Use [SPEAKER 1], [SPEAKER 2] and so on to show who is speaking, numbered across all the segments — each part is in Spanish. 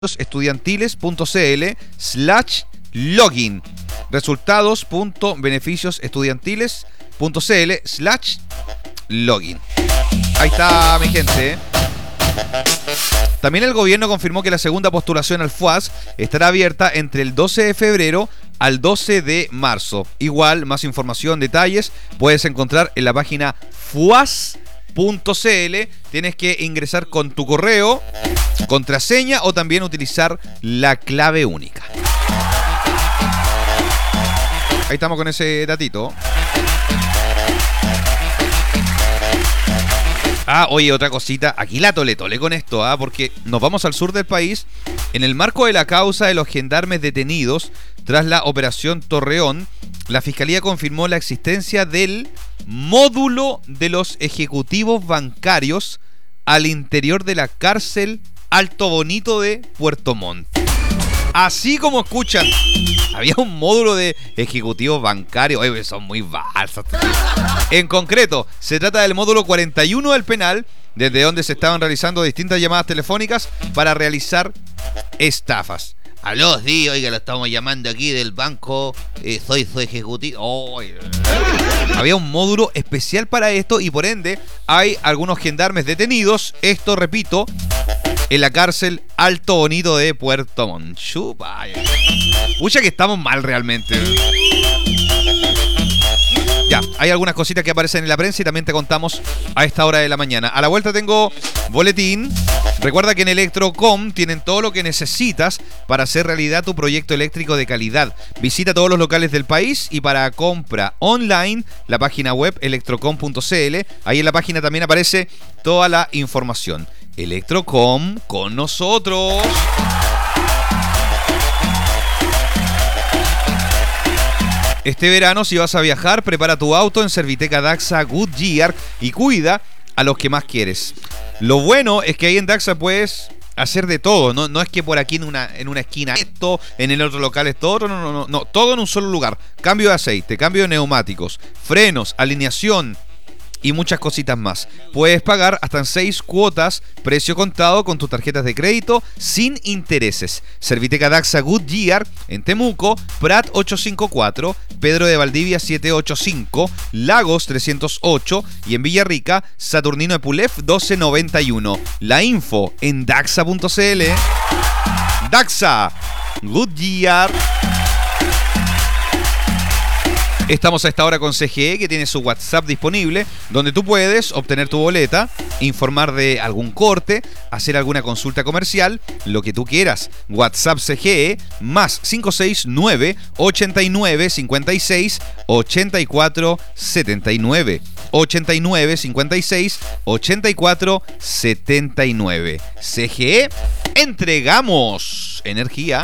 [SPEAKER 1] estudiantiles.cl/login. Resultados.beneficiosestudiantiles.cl/login. Ahí está, mi gente. También el gobierno confirmó que la segunda postulación al FUAS estará abierta entre el 12 de febrero al 12 de marzo. Igual, más información, detalles, puedes encontrar en la página fuas.cl. Tienes que ingresar con tu correo, contraseña o también utilizar la clave única. Ahí estamos con ese datito. Oye, otra cosita, aquí la tole con esto, porque nos vamos al sur del país. En el marco de la causa de los gendarmes detenidos tras la operación Torreón, la Fiscalía confirmó la existencia del módulo de los ejecutivos bancarios al interior de la cárcel Alto Bonito de Puerto Montt. Así como escuchan, había un módulo de ejecutivos bancarios. Oye, son muy falsos. En concreto, se trata del módulo 41 del penal, desde donde se estaban realizando distintas llamadas telefónicas para realizar estafas. Aló, sí, oiga, lo estamos llamando aquí del banco, soy su ejecutivo. Había un módulo especial para esto y por ende hay algunos gendarmes detenidos, esto repito, en la cárcel Alto Bonito de Puerto Montt. Pucha que estamos mal realmente. Ya, hay algunas cositas que aparecen en la prensa y también te contamos a esta hora de la mañana. A la vuelta tengo boletín. Recuerda que en Electrocom tienen todo lo que necesitas para hacer realidad tu proyecto eléctrico de calidad. Visita todos los locales del país y para compra online, la página web electrocom.cl. Ahí en la página también aparece toda la información. Electrocom con nosotros. Este verano, si vas a viajar, prepara tu auto en Serviteca Daxa Goodyear y cuida a los que más quieres. Lo bueno es que ahí en Daxa puedes hacer de todo, no es que por aquí en una esquina esto, en el otro local esto otro, no, todo en un solo lugar. Cambio de aceite, cambio de neumáticos, frenos, alineación y muchas cositas más. Puedes pagar hasta en 6 cuotas, precio contado con tus tarjetas de crédito sin intereses. Serviteca Daxa Goodyear en Temuco, Prat 854, Pedro de Valdivia 785, Lagos 308 y en Villarrica, Saturnino Epulef 1291. La info en daxa.cl. Daxa Goodyear. Estamos a esta hora con CGE, que tiene su WhatsApp disponible, donde tú puedes obtener tu boleta, informar de algún corte, hacer alguna consulta comercial, lo que tú quieras. WhatsApp CGE más 569 89 56 84 79. 89 56 84 79. CGE, entregamos energía.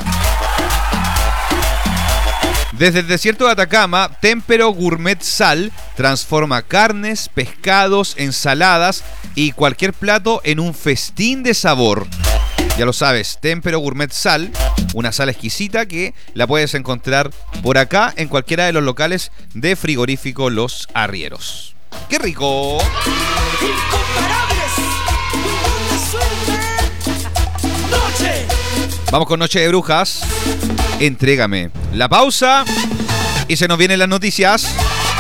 [SPEAKER 1] Desde el desierto de Atacama, Tempero Gourmet Sal transforma carnes, pescados, ensaladas y cualquier plato en un festín de sabor. Ya lo sabes, Tempero Gourmet Sal, una sal exquisita que la puedes encontrar por acá en cualquiera de los locales de Frigorífico Los Arrieros. ¡Qué rico! Vamos con Noche de Brujas. Entrégame. La pausa y se nos vienen las noticias.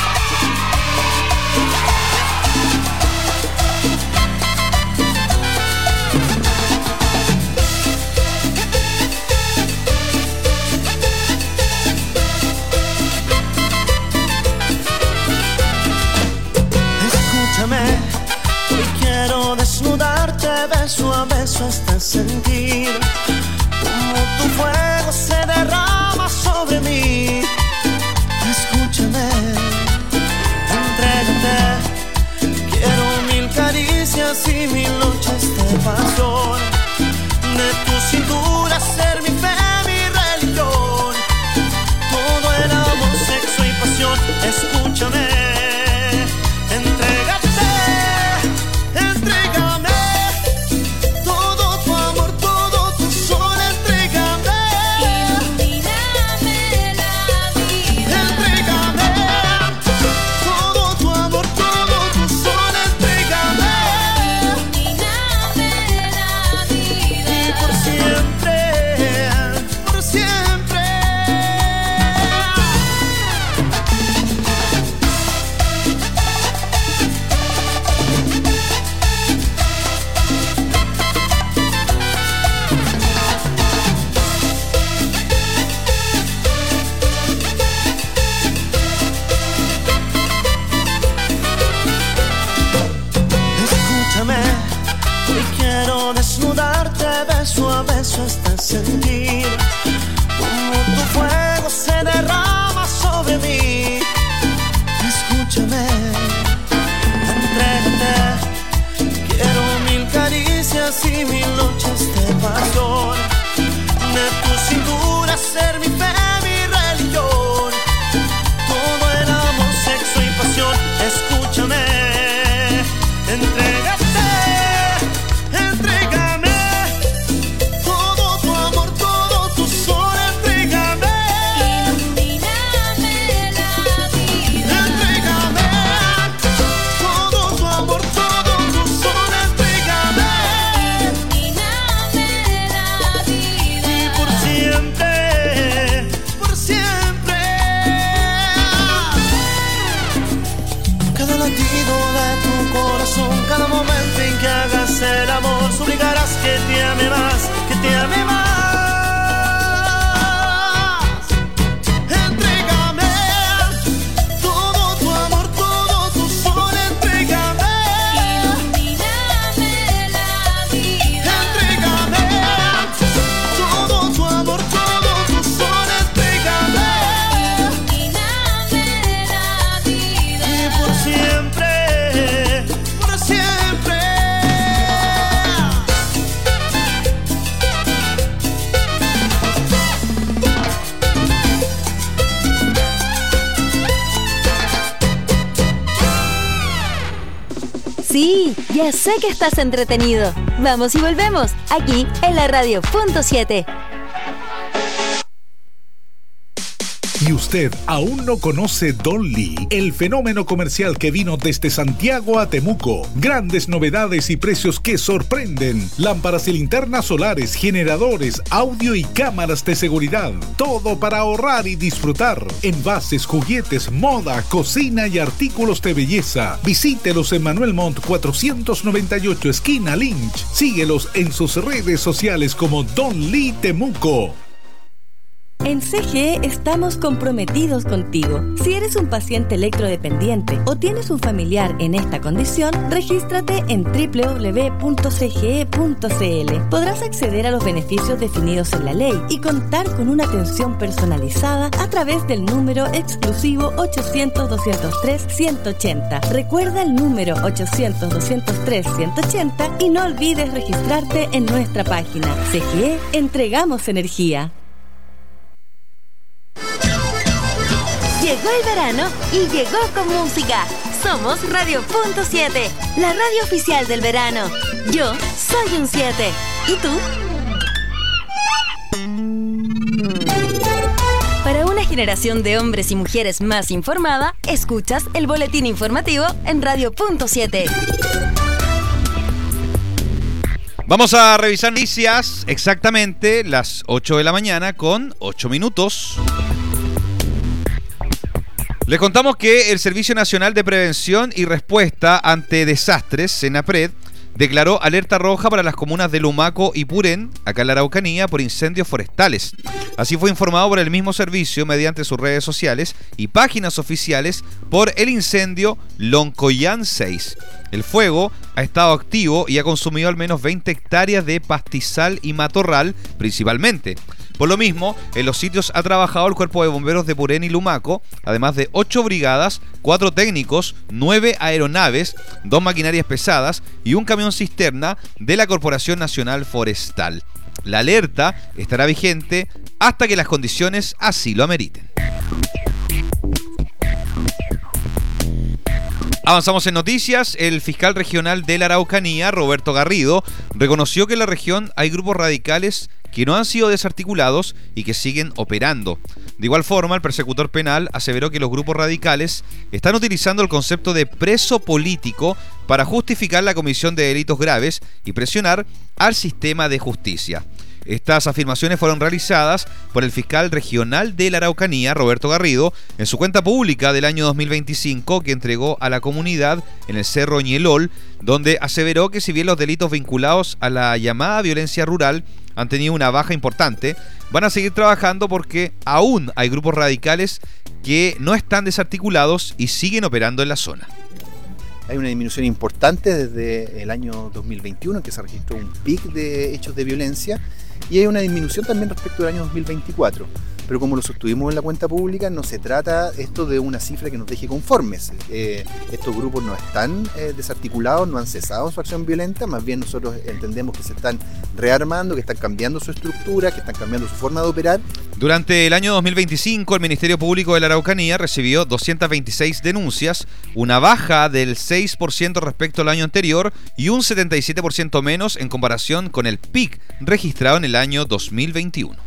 [SPEAKER 2] Escúchame, hoy quiero desnudarte beso a beso hasta sentir como tu fuego se derrama sobre mí. Escúchame, entrégate. Quiero 1000 caricias y 1000 noches de pasión. De tu cintura ser mi fe, mi religión. Todo el amor, sexo y pasión. Escúchame, entrégate. Entrégame todo tu amor, todo tu sol. Entrégame. Ilumíname la vida. Entrégame todo tu amor, todo tu sol. Entrégame. Ilumíname la vida. Y por siempre hasta sentir como tu fuego se derrama sobre mí. Escúchame, entrégate, quiero 1000 caricias y 1000 noches de pasión. De tu cintura ser mi fe, mi religión. Todo el amor, sexo y pasión. Escúchame, entrégate. Cada momento en que hagas el amor, suplicarás que te ame más, que te ame más. Entrégame todo tu amor, todo tu sol, entrégame.
[SPEAKER 3] Ilumíname la vida.
[SPEAKER 2] Entrégame todo tu amor, todo tu sol, entrégame.
[SPEAKER 3] Ilumíname la vida.
[SPEAKER 2] Y por siempre.
[SPEAKER 4] Sí, ya sé que estás entretenido. Vamos y volvemos, aquí en la radio Punto 7.
[SPEAKER 5] ¿Y usted aún no conoce Don Lee, el fenómeno comercial que vino desde Santiago a Temuco? Grandes novedades y precios que sorprenden. Lámparas y linternas solares, generadores, audio y cámaras de seguridad. Todo para ahorrar y disfrutar. Envases, juguetes, moda, cocina y artículos de belleza. Visítelos en Manuel Montt 498, esquina Lynch. Síguelos en sus redes sociales como Don Lee Temuco.
[SPEAKER 4] En CGE estamos comprometidos contigo. Si eres un paciente electrodependiente o tienes un familiar en esta condición, regístrate en www.cge.cl. Podrás acceder a los beneficios definidos en la ley y contar con una atención personalizada a través del número exclusivo 800-203-180. Recuerda el número 800-203-180 y no olvides registrarte en nuestra página. CGE, entregamos energía. Llegó el verano y llegó con música. Somos Radio Punto 7, la radio oficial del verano. Yo soy un 7. ¿Y tú? Para una generación de hombres y mujeres más informada, escuchas el boletín informativo en Radio Punto 7.
[SPEAKER 1] Vamos a revisar noticias exactamente las 8 de la mañana con 8 minutos. Les contamos que el Servicio Nacional de Prevención y Respuesta ante Desastres, SENAPRED, declaró alerta roja para las comunas de Lumaco y Purén, acá en la Araucanía, por incendios forestales. Así fue informado por el mismo servicio mediante sus redes sociales y páginas oficiales por el incendio Loncoyán 6. El fuego ha estado activo y ha consumido al menos 20 hectáreas de pastizal y matorral, principalmente. Por lo mismo, en los sitios ha trabajado el Cuerpo de Bomberos de Purén y Lumaco, además de 8 brigadas, 4 técnicos, 9 aeronaves, 2 maquinarias pesadas y un camión cisterna de la Corporación Nacional Forestal. La alerta estará vigente hasta que las condiciones así lo ameriten. Avanzamos en noticias. El fiscal regional de la Araucanía, Roberto Garrido, reconoció que en la región hay grupos radicales que no han sido desarticulados y que siguen operando. De igual forma, el persecutor penal aseveró que los grupos radicales están utilizando el concepto de preso político para justificar la comisión de delitos graves y presionar al sistema de justicia. Estas afirmaciones fueron realizadas por el fiscal regional de la Araucanía, Roberto Garrido, en su cuenta pública del año 2025 que entregó a la comunidad en el Cerro Ñelol, donde aseveró que si bien los delitos vinculados a la llamada violencia rural han tenido una baja importante, van a seguir trabajando porque aún hay grupos radicales que no están desarticulados y siguen operando en la zona.
[SPEAKER 6] Hay una disminución importante desde el año 2021, que se registró un pic de hechos de violencia, y hay una disminución también respecto del año 2024. Pero como lo sostuvimos en la cuenta pública, no se trata esto de una cifra que nos deje conformes. Estos grupos no están desarticulados, no han cesado su acción violenta, más bien nosotros entendemos que se están rearmando, que están cambiando su estructura, que están cambiando su forma de operar.
[SPEAKER 1] Durante el año 2025, el Ministerio Público de la Araucanía recibió 226 denuncias, una baja del 6% respecto al año anterior y un 77% menos en comparación con el PIC registrado en el año 2021.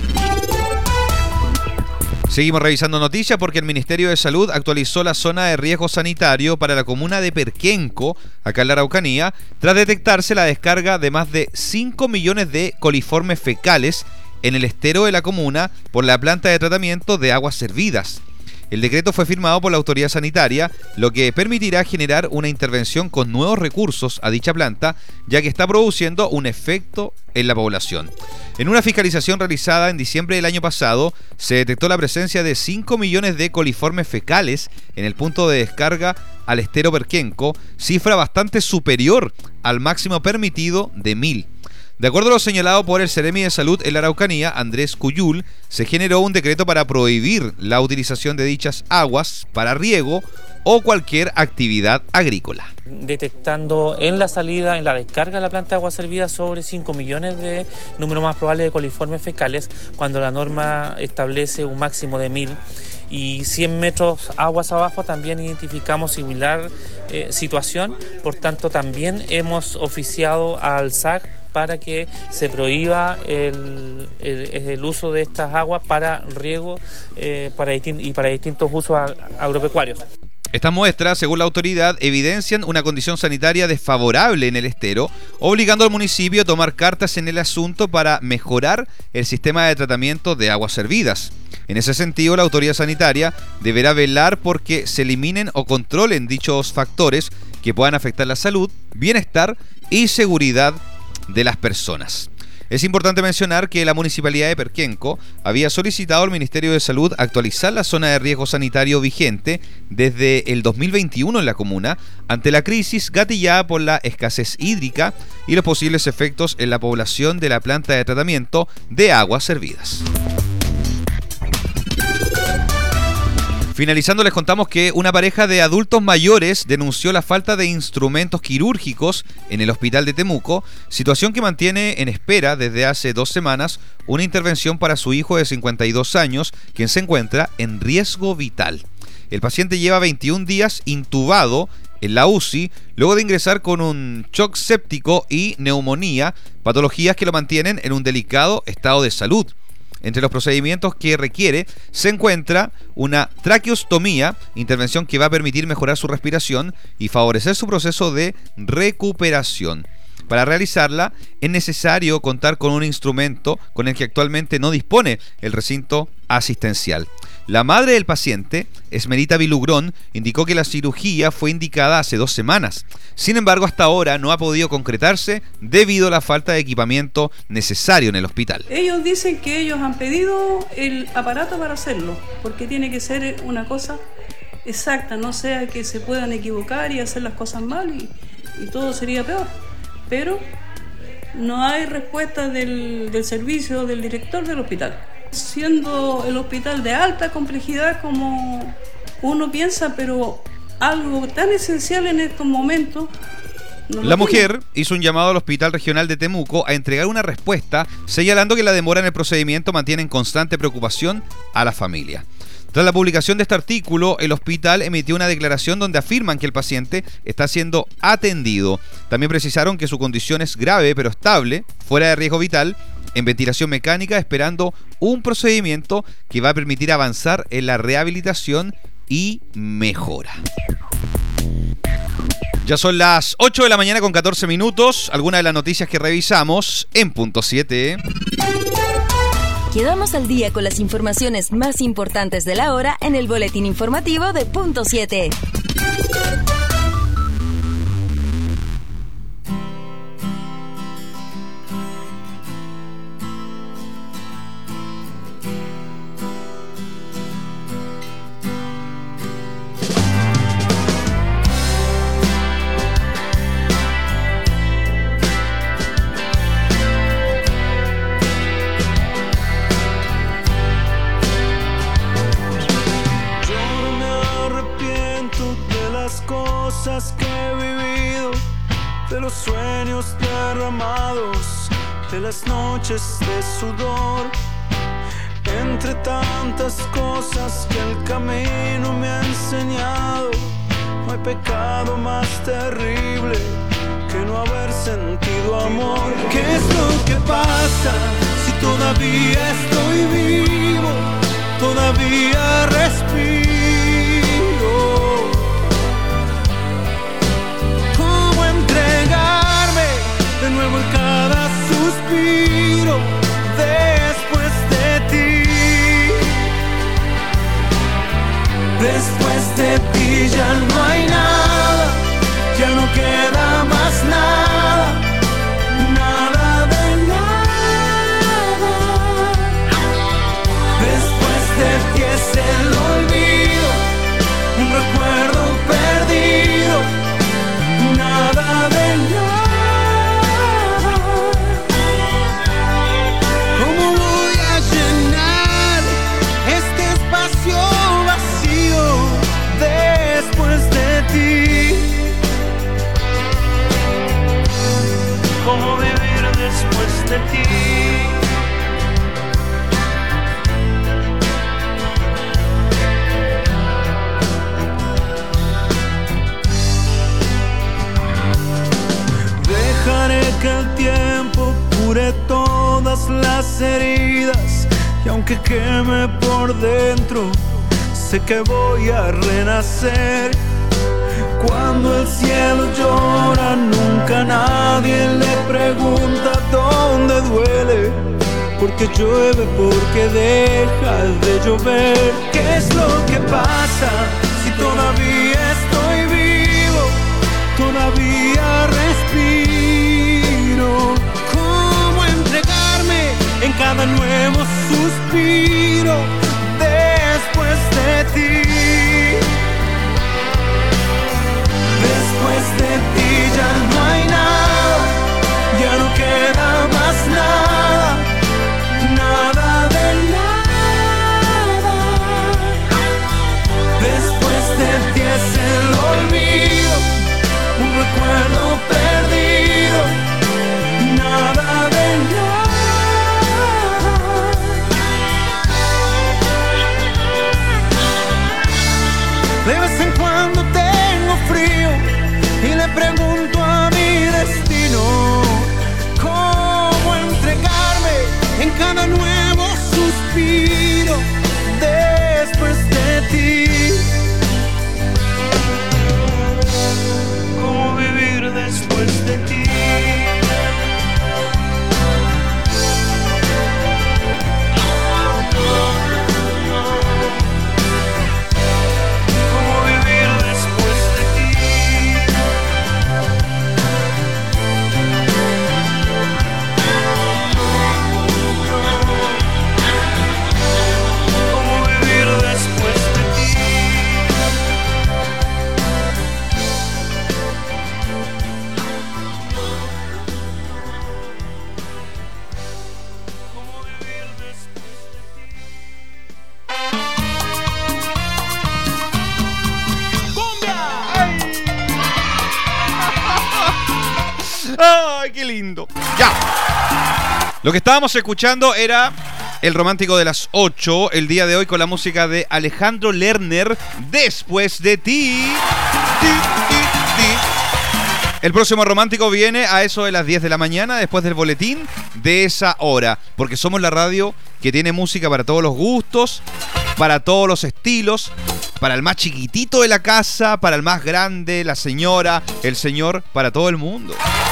[SPEAKER 1] Seguimos revisando noticias porque el Ministerio de Salud actualizó la zona de riesgo sanitario para la comuna de Perquenco, acá en la Araucanía, tras detectarse la descarga de más de 5 millones de coliformes fecales en el estero de la comuna por la planta de tratamiento de aguas servidas. El decreto fue firmado por la autoridad sanitaria, lo que permitirá generar una intervención con nuevos recursos a dicha planta, ya que está produciendo un efecto en la población. En una fiscalización realizada en diciembre del año pasado, se detectó la presencia de 5 millones de coliformes fecales en el punto de descarga al estero Perquenco, cifra bastante superior al máximo permitido de 1000. De acuerdo a lo señalado por el Seremi de Salud en la Araucanía, Andrés Cuyul, se generó un decreto para prohibir la utilización de dichas aguas para riego o cualquier actividad agrícola.
[SPEAKER 7] Detectando en la salida, en la descarga de la planta de agua servida sobre 5 millones de número más probable de coliformes fecales, cuando la norma establece un máximo de 1000. Y 100 metros aguas abajo también identificamos similar situación, por tanto también hemos oficiado al SAC para que se prohíba el uso de estas aguas para riego y para distintos usos agropecuarios.
[SPEAKER 1] Estas muestras, según la autoridad, evidencian una condición sanitaria desfavorable en el estero, obligando al municipio a tomar cartas en el asunto para mejorar el sistema de tratamiento de aguas servidas. En ese sentido, la autoridad sanitaria deberá velar por que se eliminen o controlen dichos factores que puedan afectar la salud, bienestar y seguridad de las personas. Es importante mencionar que la Municipalidad de Perquenco había solicitado al Ministerio de Salud actualizar la zona de riesgo sanitario vigente desde el 2021 en la comuna, ante la crisis gatillada por la escasez hídrica y los posibles efectos en la población de la planta de tratamiento de aguas servidas. Finalizando, les contamos que una pareja de adultos mayores denunció la falta de instrumentos quirúrgicos en el hospital de Temuco, situación que mantiene en espera desde hace 2 semanas una intervención para su hijo de 52 años, quien se encuentra en riesgo vital. El paciente lleva 21 días intubado en la UCI, luego de ingresar con un shock séptico y neumonía, patologías que lo mantienen en un delicado estado de salud. Entre los procedimientos que requiere se encuentra una traqueostomía, intervención que va a permitir mejorar su respiración y favorecer su proceso de recuperación. Para realizarla es necesario contar con un instrumento con el que actualmente no dispone el recinto asistencial. La madre del paciente, Esmerita Vilugrón, indicó que la cirugía fue indicada hace 2 semanas. Sin embargo, hasta ahora no ha podido concretarse debido a la falta de equipamiento necesario en el hospital.
[SPEAKER 8] Ellos dicen que ellos han pedido el aparato para hacerlo, porque tiene que ser una cosa exacta, no sea que se puedan equivocar y hacer las cosas mal y todo sería peor. Pero no hay respuesta del servicio del director del hospital. Siendo el hospital de alta complejidad como uno piensa, pero algo tan esencial en estos momentos.
[SPEAKER 1] La mujer hizo un llamado al Hospital Regional de Temuco a entregar una respuesta, señalando que la demora en el procedimiento mantiene en constante preocupación a la familia. Tras la publicación de este artículo, el hospital emitió una declaración donde afirman que el paciente está siendo atendido. También precisaron que su condición es grave pero estable, fuera de riesgo vital, en ventilación mecánica, esperando un procedimiento que va a permitir avanzar en la rehabilitación y mejora. Ya son las 8 de la mañana con 14 minutos. Algunas de las noticias que revisamos en Punto 7.
[SPEAKER 4] Quedamos al día con las informaciones más importantes de la hora en el boletín informativo de Punto 7.
[SPEAKER 2] de los sueños derramados, de las noches de sudor. Entre tantas cosas que el camino me ha enseñado, no hay pecado más terrible que no haber sentido amor. ¿Qué es lo que pasa si todavía estoy vivo? Todavía respiro. ¿Cómo entregarme de nuevo en cada suspiro después de ti? Después de ti ya no hay nada, ya no queda más nada, nada de nada. Después de ti es el olvido, un recuerdo perdido, nada de nada. ¿Cómo voy a llenar este espacio vacío después de ti? ¿Cómo vivir después de ti? Dejaré que el tiempo cure todas las heridas, y aunque queme por dentro, sé que voy a renacer. Cuando el cielo llora, nunca nadie le pregunta dónde duele, porque llueve, porque deja de llover. ¿Qué es lo que pasa si todavía estoy vivo? Todavía respiro. ¿Cómo entregarme en cada nuevo suspiro después de ti? Después de ti ya no hay nada, ya no queda más nada, nada de nada. Después de ti es el olvido, un recuerdo perdido, nada de nada. De vez en cuando tengo frío y le pregunto a mi destino cómo entregarme en cada nuevo suspiro después de ti. ¿Cómo vivir después de ti? ¿Cómo vivir después de ti? ¿Cómo vivir después de ti? ¿Cómo vivir después de ti?
[SPEAKER 1] ¡Ay, qué lindo! ¡Ya! Lo que estábamos escuchando era el romántico de las 8, el día de hoy con la música de Alejandro Lerner, Después de ti. Ti, ti, ti. El próximo romántico viene a eso de las 10 de la mañana, después del boletín de esa hora, porque somos la radio que tiene música para todos los gustos, para todos los estilos, para el más chiquitito de la casa, para el más grande, la señora, el señor, para todo el mundo.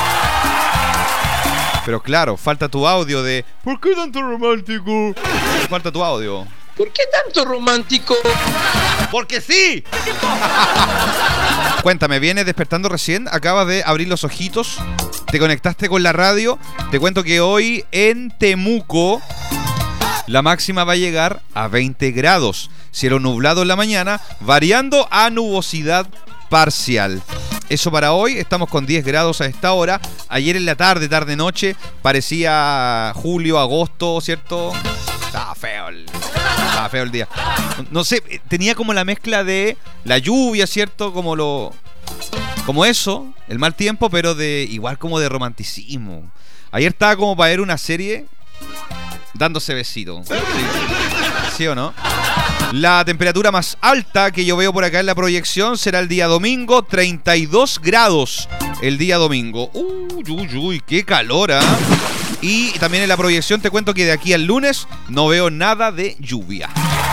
[SPEAKER 1] Pero claro, falta tu audio de ¿por qué tanto romántico? Falta tu audio.
[SPEAKER 9] ¿Por qué tanto romántico?
[SPEAKER 1] ¡Porque sí! Cuéntame, ¿vienes despertando recién? ¿Acabas de abrir los ojitos? ¿Te conectaste con la radio? Te cuento que hoy en Temuco la máxima va a llegar a 20 grados. Cielo nublado en la mañana, variando a nubosidad parcial. Eso para hoy, estamos con 10 grados a esta hora. Ayer en la tarde-noche, parecía julio, agosto, ¿cierto? Estaba feo el día. No sé, tenía como la mezcla de la lluvia, ¿cierto? Como Como eso, el mal tiempo, pero de igual como de romanticismo. Ayer estaba como para ver una serie dándose besitos. ¿Sí o no? La temperatura más alta que yo veo por acá en la proyección será el día domingo, 32 grados el día domingo. Uy, qué calor, ¿ah? Y también en la proyección te cuento que de aquí al lunes no veo nada de lluvia.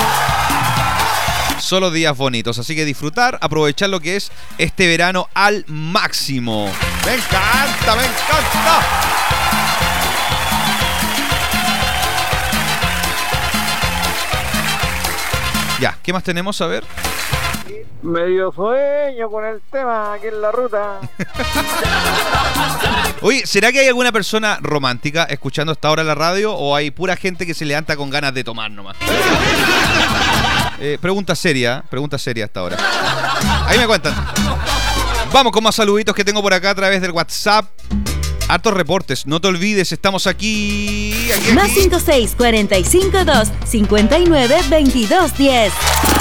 [SPEAKER 1] Solo días bonitos, así que disfrutar, aprovechar lo que es este verano al máximo. ¡Me encanta, me encanta! Ya, ¿qué más tenemos? A ver.
[SPEAKER 10] Medio sueño con el tema aquí en la ruta.
[SPEAKER 1] Oye, ¿será que hay alguna persona romántica escuchando hasta ahora la radio o hay pura gente que se levanta con ganas de tomar nomás? Pregunta seria hasta ahora. Ahí me cuentan. Vamos con más saluditos que tengo por acá a través del WhatsApp. Hartos reportes, no te olvides, estamos aquí.
[SPEAKER 4] Más 56 45 2 59 22 10.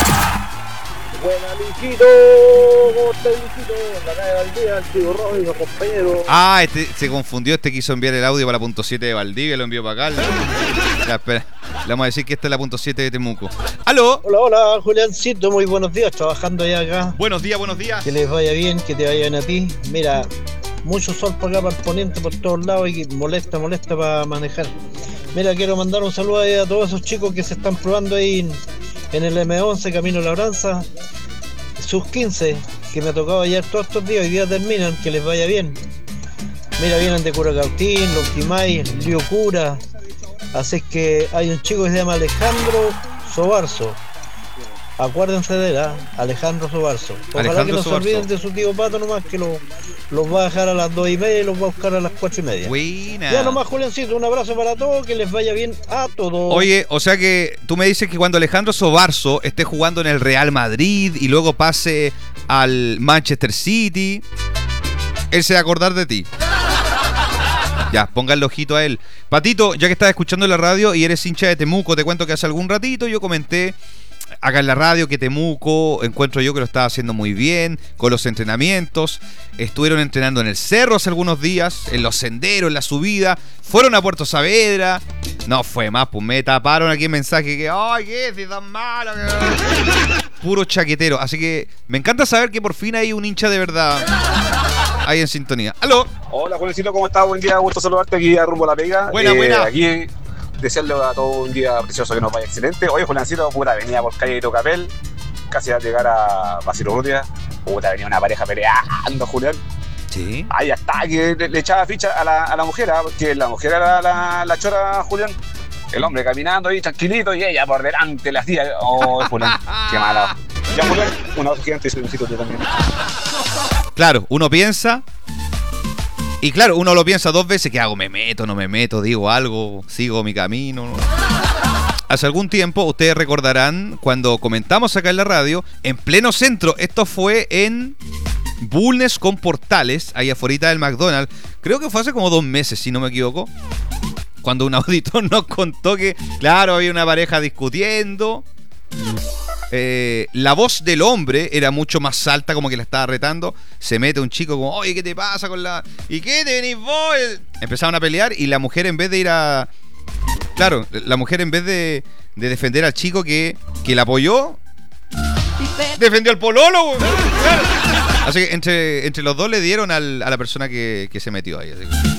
[SPEAKER 10] Buena, Luisito. ¿Cómo estás, Luisito? En la calle de Valdivia, antiguo rojo y los compañeros.
[SPEAKER 1] Ah, se confundió, quiso enviar el audio para la punto 7 de Valdivia, lo envió para acá. Ya, espera, le vamos a decir que esta es la punto 7 de Temuco. ¡Aló!
[SPEAKER 10] Hola, Juliancito, muy buenos días, trabajando ya acá.
[SPEAKER 1] Buenos días.
[SPEAKER 10] Que les vaya bien, que te vaya bien a ti. Mira, mucho sol por acá, para el poniente, por todos lados y molesta para manejar. Mira, quiero mandar un saludo a todos esos chicos que se están probando ahí en el M11 Camino Labranza, sus 15, que me ha tocado ayer todos estos días, hoy día terminan, que les vaya bien. Mira, vienen de Curacautín, Lonquimay, Lío Cura, así que hay un chico que se llama Alejandro Sobarzo. Acuérdense de él, Alejandro Sobarzo. Ojalá que no se olviden de su tío Pato nomás, que los va a dejar a las 2:30 y los va a buscar a las 4:30.
[SPEAKER 1] Buena.
[SPEAKER 10] Ya nomás, Juliancito, un abrazo para todos, que les vaya bien a todos.
[SPEAKER 1] Oye, o sea que tú me dices que cuando Alejandro Sobarzo esté jugando en el Real Madrid y luego pase al Manchester City, él se va a acordar de ti. Ya, ponga el ojito a él. Patito, ya que estás escuchando la radio y eres hincha de Temuco, te cuento que hace algún ratito yo comenté acá en la radio que Temuco, encuentro yo que lo estaba haciendo muy bien con los entrenamientos. Estuvieron entrenando en el cerro hace algunos días, en los senderos, en la subida. Fueron a Puerto Saavedra. No fue más, pues me taparon aquí en mensaje que ¡ay, qué si tan malo! Puro chaquetero. Así que me encanta saber que por fin hay un hincha de verdad ahí en sintonía. ¡Aló!
[SPEAKER 11] Hola, Juancito, ¿cómo estás? Buen día, gusto saludarte aquí a rumbo a la pega.
[SPEAKER 1] Buena.
[SPEAKER 11] Aquí desearle a todos un día precioso, que nos vaya excelente. Oye, Juliancito, puta, venía por calle de Tocapel, casi al llegar a Basilio Urrutia. Puta, venía una pareja peleando, Julián.
[SPEAKER 1] Sí.
[SPEAKER 11] Ahí está, que le echaba ficha a la mujer, porque la mujer era la chora, Julián. El hombre caminando ahí tranquilito y ella por delante las tía. Oh, Julián, qué mala. Ya, Julián, una voz gigante y soy un sitio tú también.
[SPEAKER 1] Claro, uno piensa. Y claro, uno lo piensa dos veces, ¿qué hago? ¿Me meto, no me meto? ¿Digo algo? ¿Sigo mi camino? Hace algún tiempo, ustedes recordarán, cuando comentamos acá en la radio, en pleno centro, esto fue en Bulnes con Portales, ahí afuera del McDonald's, creo que fue hace como 2 meses, si no me equivoco, cuando un auditor nos contó que, claro, había una pareja discutiendo. La voz del hombre era mucho más alta, como que la estaba retando. Se mete un chico como, oye, ¿qué te pasa con la...? ¿Y qué te venís vos? Empezaron a pelear y la mujer, en vez de ir a... Claro, la mujer, en vez de defender al chico que la apoyó, defendió al pololo. Claro. Así que entre los dos le dieron a la persona que se metió ahí. Así que...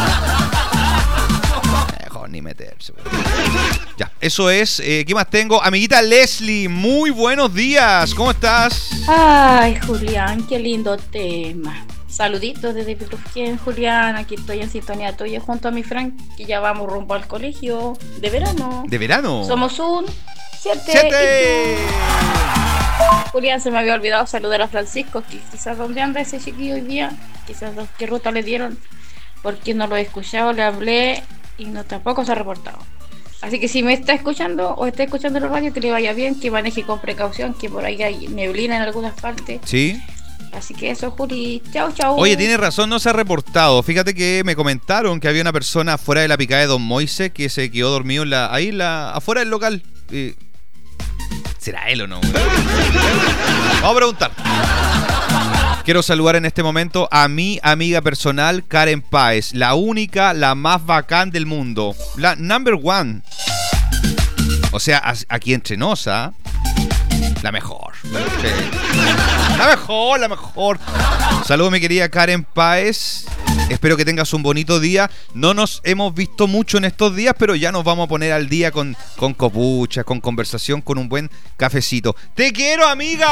[SPEAKER 1] Mejor ni meterse. Ya, eso es. ¿Qué más tengo? Amiguita Leslie, muy buenos días. ¿Cómo estás?
[SPEAKER 12] Ay, Julián, qué lindo tema. Saluditos desde Pitrufquén, Julián. Aquí estoy en sintonía tuya junto a mi Frank, que ya vamos rumbo al colegio de verano.
[SPEAKER 1] ¿De verano?
[SPEAKER 12] Somos un 7. Julián, se me había olvidado saludar a Francisco, que quizás dónde anda ese chiquillo hoy día, quizás qué ruta le dieron, porque no lo he escuchado, le hablé y no tampoco se ha reportado. Así que si me está escuchando o está escuchando la radio, que le vaya bien, que maneje con precaución, que por ahí hay neblina en algunas partes.
[SPEAKER 1] Sí.
[SPEAKER 12] Así que eso, Juli. Chao, chao.
[SPEAKER 1] Oye, tiene razón, no se ha reportado. Fíjate que me comentaron que había una persona fuera de la picada de Don Moise que se quedó dormido afuera del local. ¿Será él o no? Vamos a preguntar. Quiero saludar en este momento a mi amiga personal, Karen Páez. La única, la más bacán del mundo. La number one. O sea, aquí entre nos, ¿ah? La mejor. La mejor. Saludos, mi querida Karen Páez. Espero que tengas un bonito día. No nos hemos visto mucho en estos días, pero ya nos vamos a poner al día con copuchas, con conversación, con un buen cafecito. ¡Te quiero, amiga!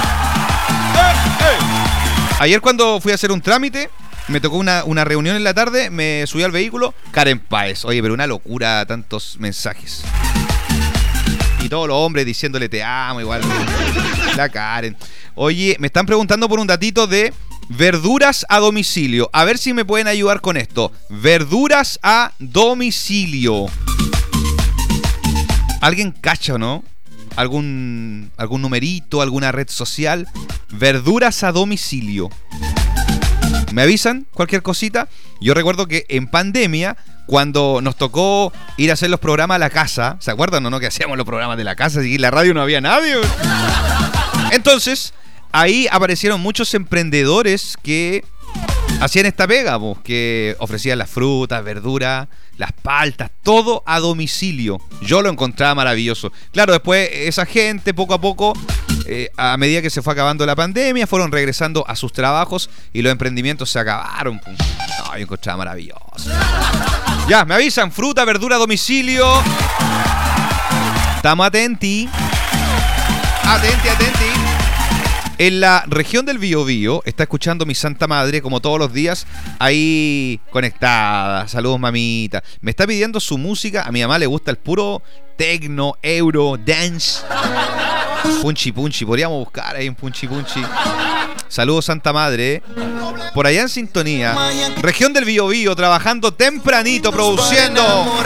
[SPEAKER 1] Ayer cuando fui a hacer un trámite, me tocó una reunión en la tarde, me subí al vehículo, Karen Páez. Oye, pero una locura, tantos mensajes. Y todos los hombres diciéndole te amo, igual. La Karen. Oye, me están preguntando por un datito de verduras a domicilio. A ver si me pueden ayudar con esto. Verduras a domicilio. ¿Alguien cacha o no? ¿Algún numerito, alguna red social? Verduras a domicilio. ¿Me avisan cualquier cosita? Yo recuerdo que en pandemia, cuando nos tocó ir a hacer los programas a la casa, ¿se acuerdan o no que hacíamos los programas de la casa? Y en la radio no había nadie. Entonces, ahí aparecieron muchos emprendedores que hacían esta pega, pues, que ofrecían las frutas, verduras, las paltas, todo a domicilio. Yo lo encontraba maravilloso. Claro, después esa gente poco a poco, a medida que se fue acabando la pandemia, fueron regresando a sus trabajos y los emprendimientos se acabaron. No, yo encontraba maravilloso. Ya, me avisan, fruta, verdura a domicilio. Estamos atenti. Atenti. En la región del Biobío está escuchando mi santa madre, como todos los días, ahí conectada. Saludos, mamita. Me está pidiendo su música. A mi mamá le gusta el puro tecno, euro, dance. Punchi. Podríamos buscar ahí un punchi. Saludos, santa madre. Por allá en sintonía. Región del Biobío, trabajando tempranito, produciendo.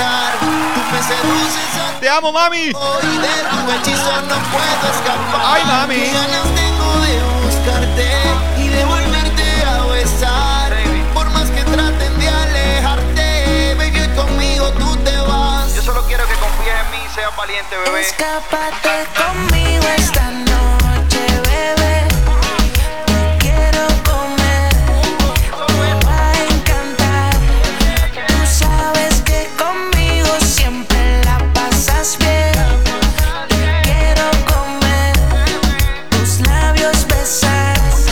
[SPEAKER 1] Te amo, mami. Ay, mami.
[SPEAKER 2] Y de volverte a besar, por más que traten de alejarte, baby, conmigo tú te vas.
[SPEAKER 13] Yo solo quiero que confíes en mí y seas valiente, bebé.
[SPEAKER 2] Escápate conmigo esta noche, bebé. Te quiero comer, te va a encantar. Tú sabes que conmigo siempre la pasas bien. Te quiero comer, tus labios besar.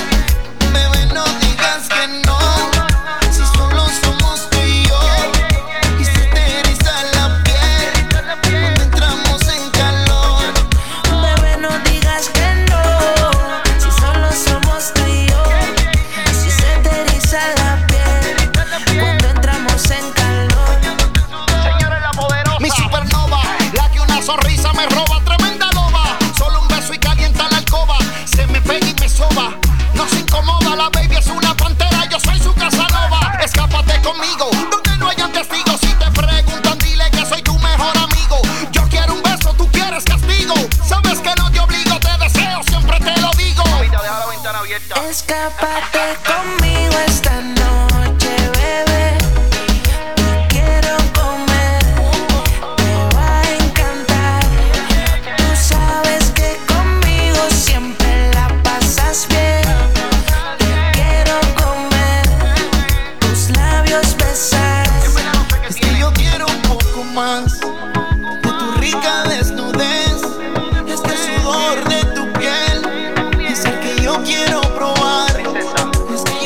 [SPEAKER 13] Sonrisa me roba, tremenda loba. Solo un beso y calienta la alcoba. Se me pega y me soba. No se incomoda, la baby es una pantera. Yo soy su Casanova. Escápate conmigo, donde no hayan testigos. Si te preguntan, dile que soy tu mejor amigo. Yo quiero un beso, tú quieres castigo. Sabes que no te obligo, te deseo, siempre te lo digo. Mamita, deja la ventana abierta.
[SPEAKER 2] Escápate conmigo esta noche, bebé. Te quiero comer, te va a encantar. Tú sabes que conmigo siempre la pasas bien. Te quiero comer, tus labios besar.
[SPEAKER 13] Es que yo quiero un poco más de tu rica desnudez, este sudor de tu piel. Es el que yo quiero probar. Es que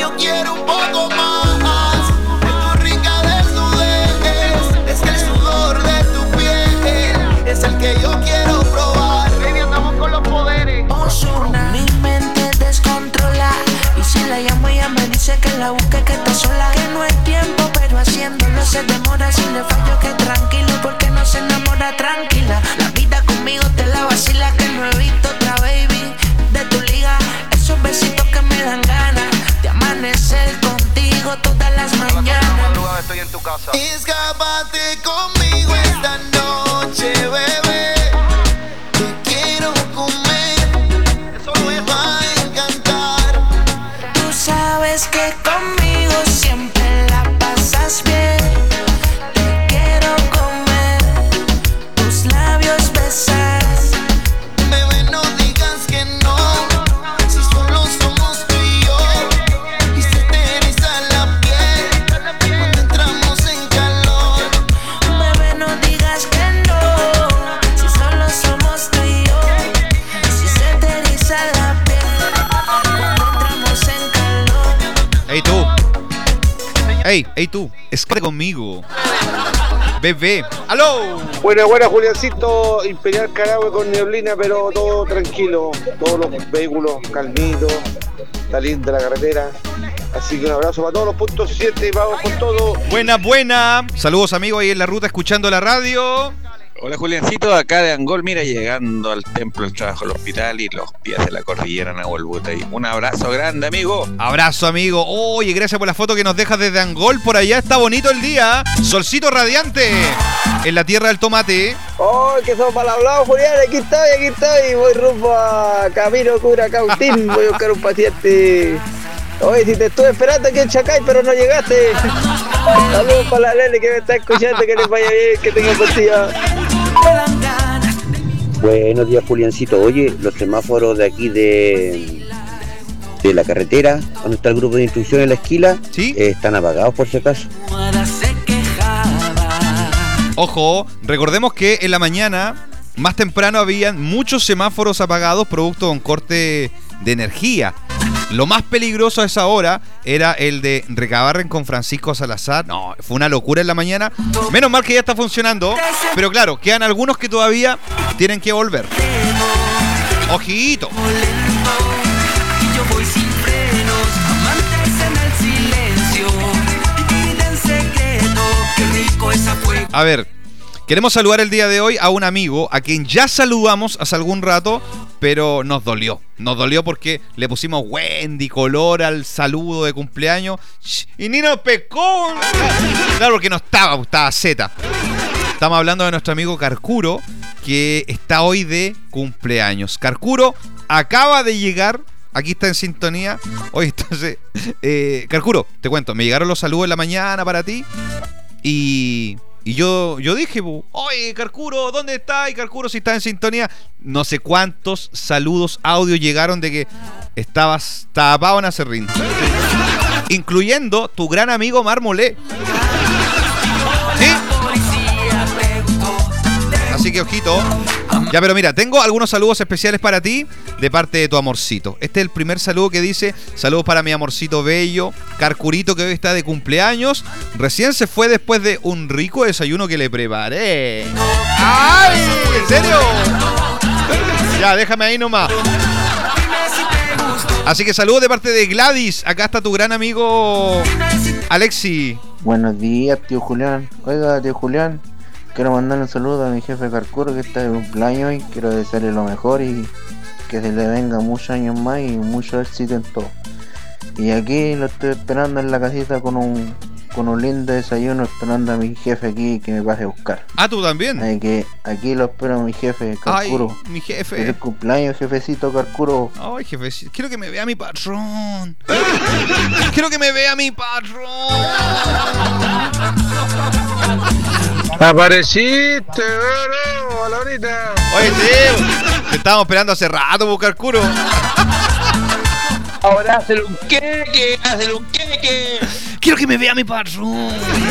[SPEAKER 1] Hey, tú, escate conmigo. Bebé, ¡aló!
[SPEAKER 14] Buena, Juliancito. Imperial Carahue con neblina, pero todo tranquilo. Todos los vehículos calmitos. Está linda la carretera. Así que un abrazo para todos los puntos 7 y vamos con todo.
[SPEAKER 1] Buena. Saludos, amigos, ahí en la ruta escuchando la radio.
[SPEAKER 15] Hola, Juliancito, acá de Angol, mira, llegando al templo, el trabajo, al hospital y los pies de la cordillera Nahuelbuta. Un abrazo grande, amigo.
[SPEAKER 1] Abrazo, amigo. Oye, gracias por la foto que nos dejas desde Angol. Por allá está bonito el día. Solcito radiante en la tierra del tomate.
[SPEAKER 16] Oh, que son mal hablados, Julián. Aquí estoy. Voy rumbo a Camino Cura Cautín. Voy a buscar un paciente. Oye, si te estuve esperando aquí en Chacay, pero no llegaste. Saludos para la Lele que me está escuchando, que les vaya bien, que tengan buen día.
[SPEAKER 17] Buenos días, Juliancito. Oye, los semáforos de aquí de la carretera, donde está el grupo de instrucción en la esquila,
[SPEAKER 1] ¿sí?
[SPEAKER 17] Están apagados por si acaso.
[SPEAKER 1] Ojo, recordemos que en la mañana, más temprano, habían muchos semáforos apagados producto de un corte de energía. Lo más peligroso a esa hora era el de Recabarren con Francisco Salazar. No, fue una locura en la mañana. Menos mal que ya está funcionando. Pero claro, quedan algunos que todavía tienen que volver. Ojito. A ver, queremos saludar el día de hoy a un amigo a quien ya saludamos hace algún rato, pero nos dolió. Nos dolió porque le pusimos Wendy color al saludo de cumpleaños y ni nos pescó. Claro, porque no estaba Z. Estamos hablando de nuestro amigo Carcuro, que está hoy de cumpleaños. Carcuro acaba de llegar. Aquí está en sintonía. Oye, entonces, Carcuro, te cuento, me llegaron los saludos en la mañana para ti. Y yo dije, oye, Carcuro, ¿dónde está? Y Carcuro, si está en sintonía. No sé cuántos saludos audio llegaron de que estabas tapado en Acerrín. Incluyendo tu gran amigo Marmolé. ¿Sí? Así que, ojito. Ya, pero mira, tengo algunos saludos especiales para ti de parte de tu amorcito. Este es el primer saludo que dice: saludos para mi amorcito bello, Carcurito, que hoy está de cumpleaños. Recién se fue después de un rico desayuno que le preparé. ¡Ay! ¿En serio? Ya, déjame ahí nomás. Así que saludos de parte de Gladys. Acá está tu gran amigo Alexi.
[SPEAKER 18] Buenos días, tío Julián. Oiga, tío Julián, quiero mandarle un saludo a mi jefe Carcuro, que está de cumpleaños, y quiero desearle lo mejor y que se le venga muchos años más y mucho éxito en todo. Y aquí lo estoy esperando en la casita con un lindo desayuno, esperando a mi jefe aquí que me pase a buscar.
[SPEAKER 1] Ah, ¿tú también?
[SPEAKER 18] Así que aquí lo espero a mi jefe Carcuro.
[SPEAKER 1] Ay, mi jefe.
[SPEAKER 18] Feliz cumpleaños, jefecito Carcuro.
[SPEAKER 1] Ay, jefecito, quiero que me vea mi patrón. Quiero que me vea mi patrón.
[SPEAKER 14] Apareciste, bro, a la horita.
[SPEAKER 1] Oye, sí, te estábamos esperando hace rato, Carcuro.
[SPEAKER 9] Ahora hazle un queque.
[SPEAKER 1] Quiero que me vea mi patrón.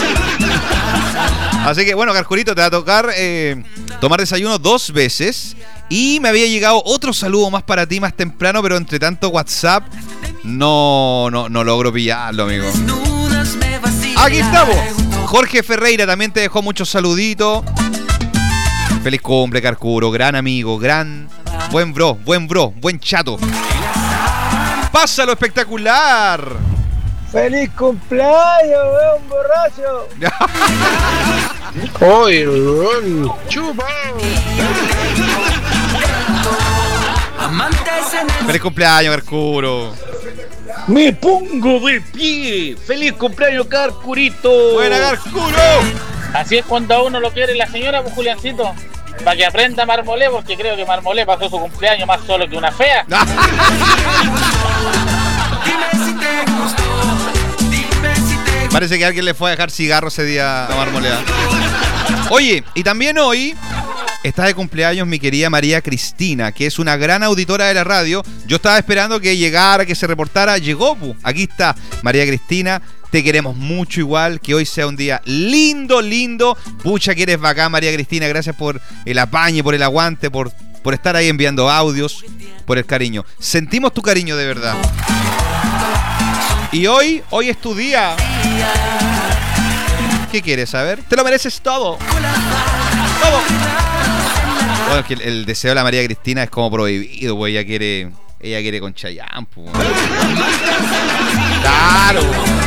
[SPEAKER 1] Así que bueno, Carcurito, te va a tocar tomar desayuno 2 veces. Y me había llegado otro saludo más para ti más temprano, pero entre tanto WhatsApp no logro pillarlo, amigo. Aquí estamos. Jorge Ferreira también te dejó muchos saluditos. Feliz cumple, Carcuro, gran amigo, buen bro, buen chato. ¡Pásalo espectacular!
[SPEAKER 16] ¡Feliz cumpleaños, weón, borracho!
[SPEAKER 14] ¡Oye, weón! ¡Chupa!
[SPEAKER 1] ¡Feliz cumpleaños, Carcuro!
[SPEAKER 9] ¡Me pongo de pie! ¡Feliz cumpleaños, Carcurito!
[SPEAKER 1] ¡Buena, Carcuro!
[SPEAKER 7] Así es cuando a uno lo quiere la señora, pues, Juliancito. Para que aprenda Marmolé, porque creo que Marmolé pasó su cumpleaños más solo que una fea.
[SPEAKER 1] Parece que alguien le fue a dejar cigarro ese día a Marmolea. Oye, y también hoy está de cumpleaños mi querida María Cristina, que es una gran auditora de la radio. Yo estaba esperando que llegara, que se reportara. Llegó, aquí está María Cristina. Te queremos mucho igual, que hoy sea un día lindo. Pucha, que eres bacán, María Cristina. Gracias por el apañe, por el aguante, por estar ahí enviando audios, por el cariño. Sentimos tu cariño de verdad. Y hoy es tu día. ¿Qué quieres? A ver. Te lo mereces todo. Todo. Bueno, es que el deseo de la María Cristina es como prohibido, pues ella quiere con Chayanne, pues. Claro.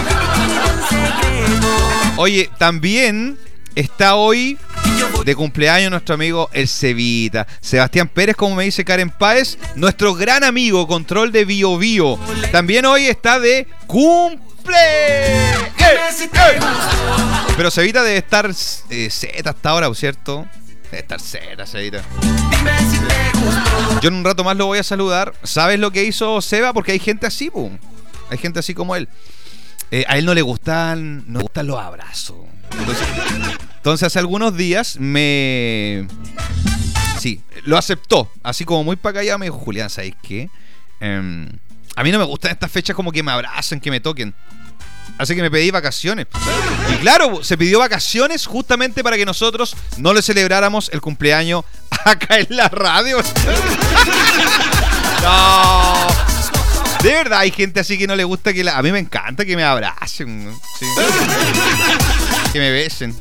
[SPEAKER 1] Oye, también está hoy de cumpleaños nuestro amigo el Cevita. Sebastián Pérez, como me dice Karen Páez, nuestro gran amigo, control de Bio Bio. También hoy está de cumple. Pero Cevita debe estar Z hasta ahora, ¿cierto? Debe estar Z, Cevita. Yo en un rato más lo voy a saludar. ¿Sabes lo que hizo Seba? Porque hay gente así, pum. Hay gente así como él. A él no le gustan los abrazos. Entonces hace algunos días sí, lo aceptó. Así como muy para callado me dijo, Julián, ¿sabes qué? A mí no me gustan estas fechas como que me abracen, que me toquen. Así que me pedí vacaciones. Y claro, se pidió vacaciones justamente para que nosotros no le celebráramos el cumpleaños acá en la radio. No. De verdad, hay gente así que no le gusta que a mí me encanta que me abracen. Sí. Que me besen.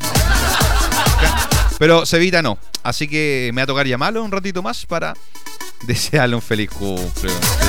[SPEAKER 1] Pero Cevita no. Así que me va a tocar llamarlo un ratito más para desearle un feliz cumple.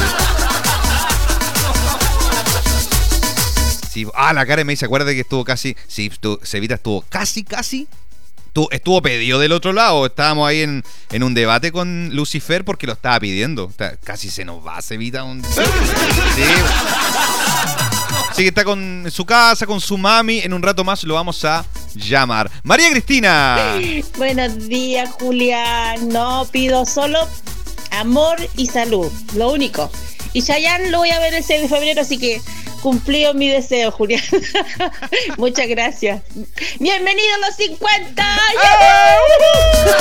[SPEAKER 1] Sí. La Karen me dice, acuérdate que estuvo casi. Sí, Cevita estuvo casi. Estuvo pedido del otro lado. Estábamos ahí en un debate con Lucifer porque lo estaba pidiendo. Casi se nos va Cevita. Sí. Así que está en su casa, con su mami. En un rato más lo vamos a llamar. María Cristina.
[SPEAKER 19] Buenos días, Julián. No, pido solo amor y salud. Lo único. Y Chayanne lo voy a ver el 6 de febrero, así que cumplido mi deseo, Julián. Muchas gracias. Bienvenido a los 50 años.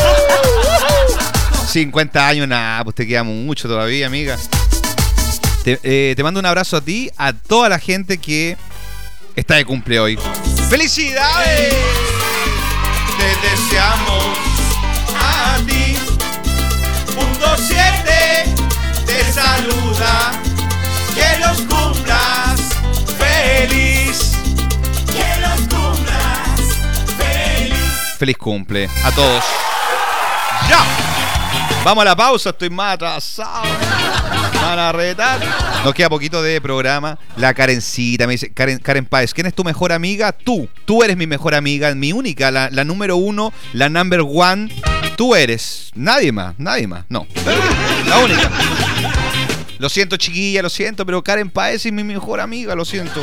[SPEAKER 1] 50 años, nada, pues te queda mucho todavía, amiga. Te mando un abrazo a ti, a toda la gente que está de cumple hoy. ¡Felicidades! Te deseamos a ti. Punto 7 te saluda. Que los cumplas feliz. Que los cumplas feliz. Feliz cumple a todos. ¡Ya! Vamos a la pausa, estoy más atrasado. Van a retar. Nos queda poquito de programa. La Karencita me dice, Karen Páez, ¿quién es tu mejor amiga? Tú eres mi mejor amiga, mi única, la número uno, la number one. Tú eres. Nadie más, no. La única. Lo siento, chiquilla, lo siento, pero Karen Páez es mi mejor amiga, lo siento.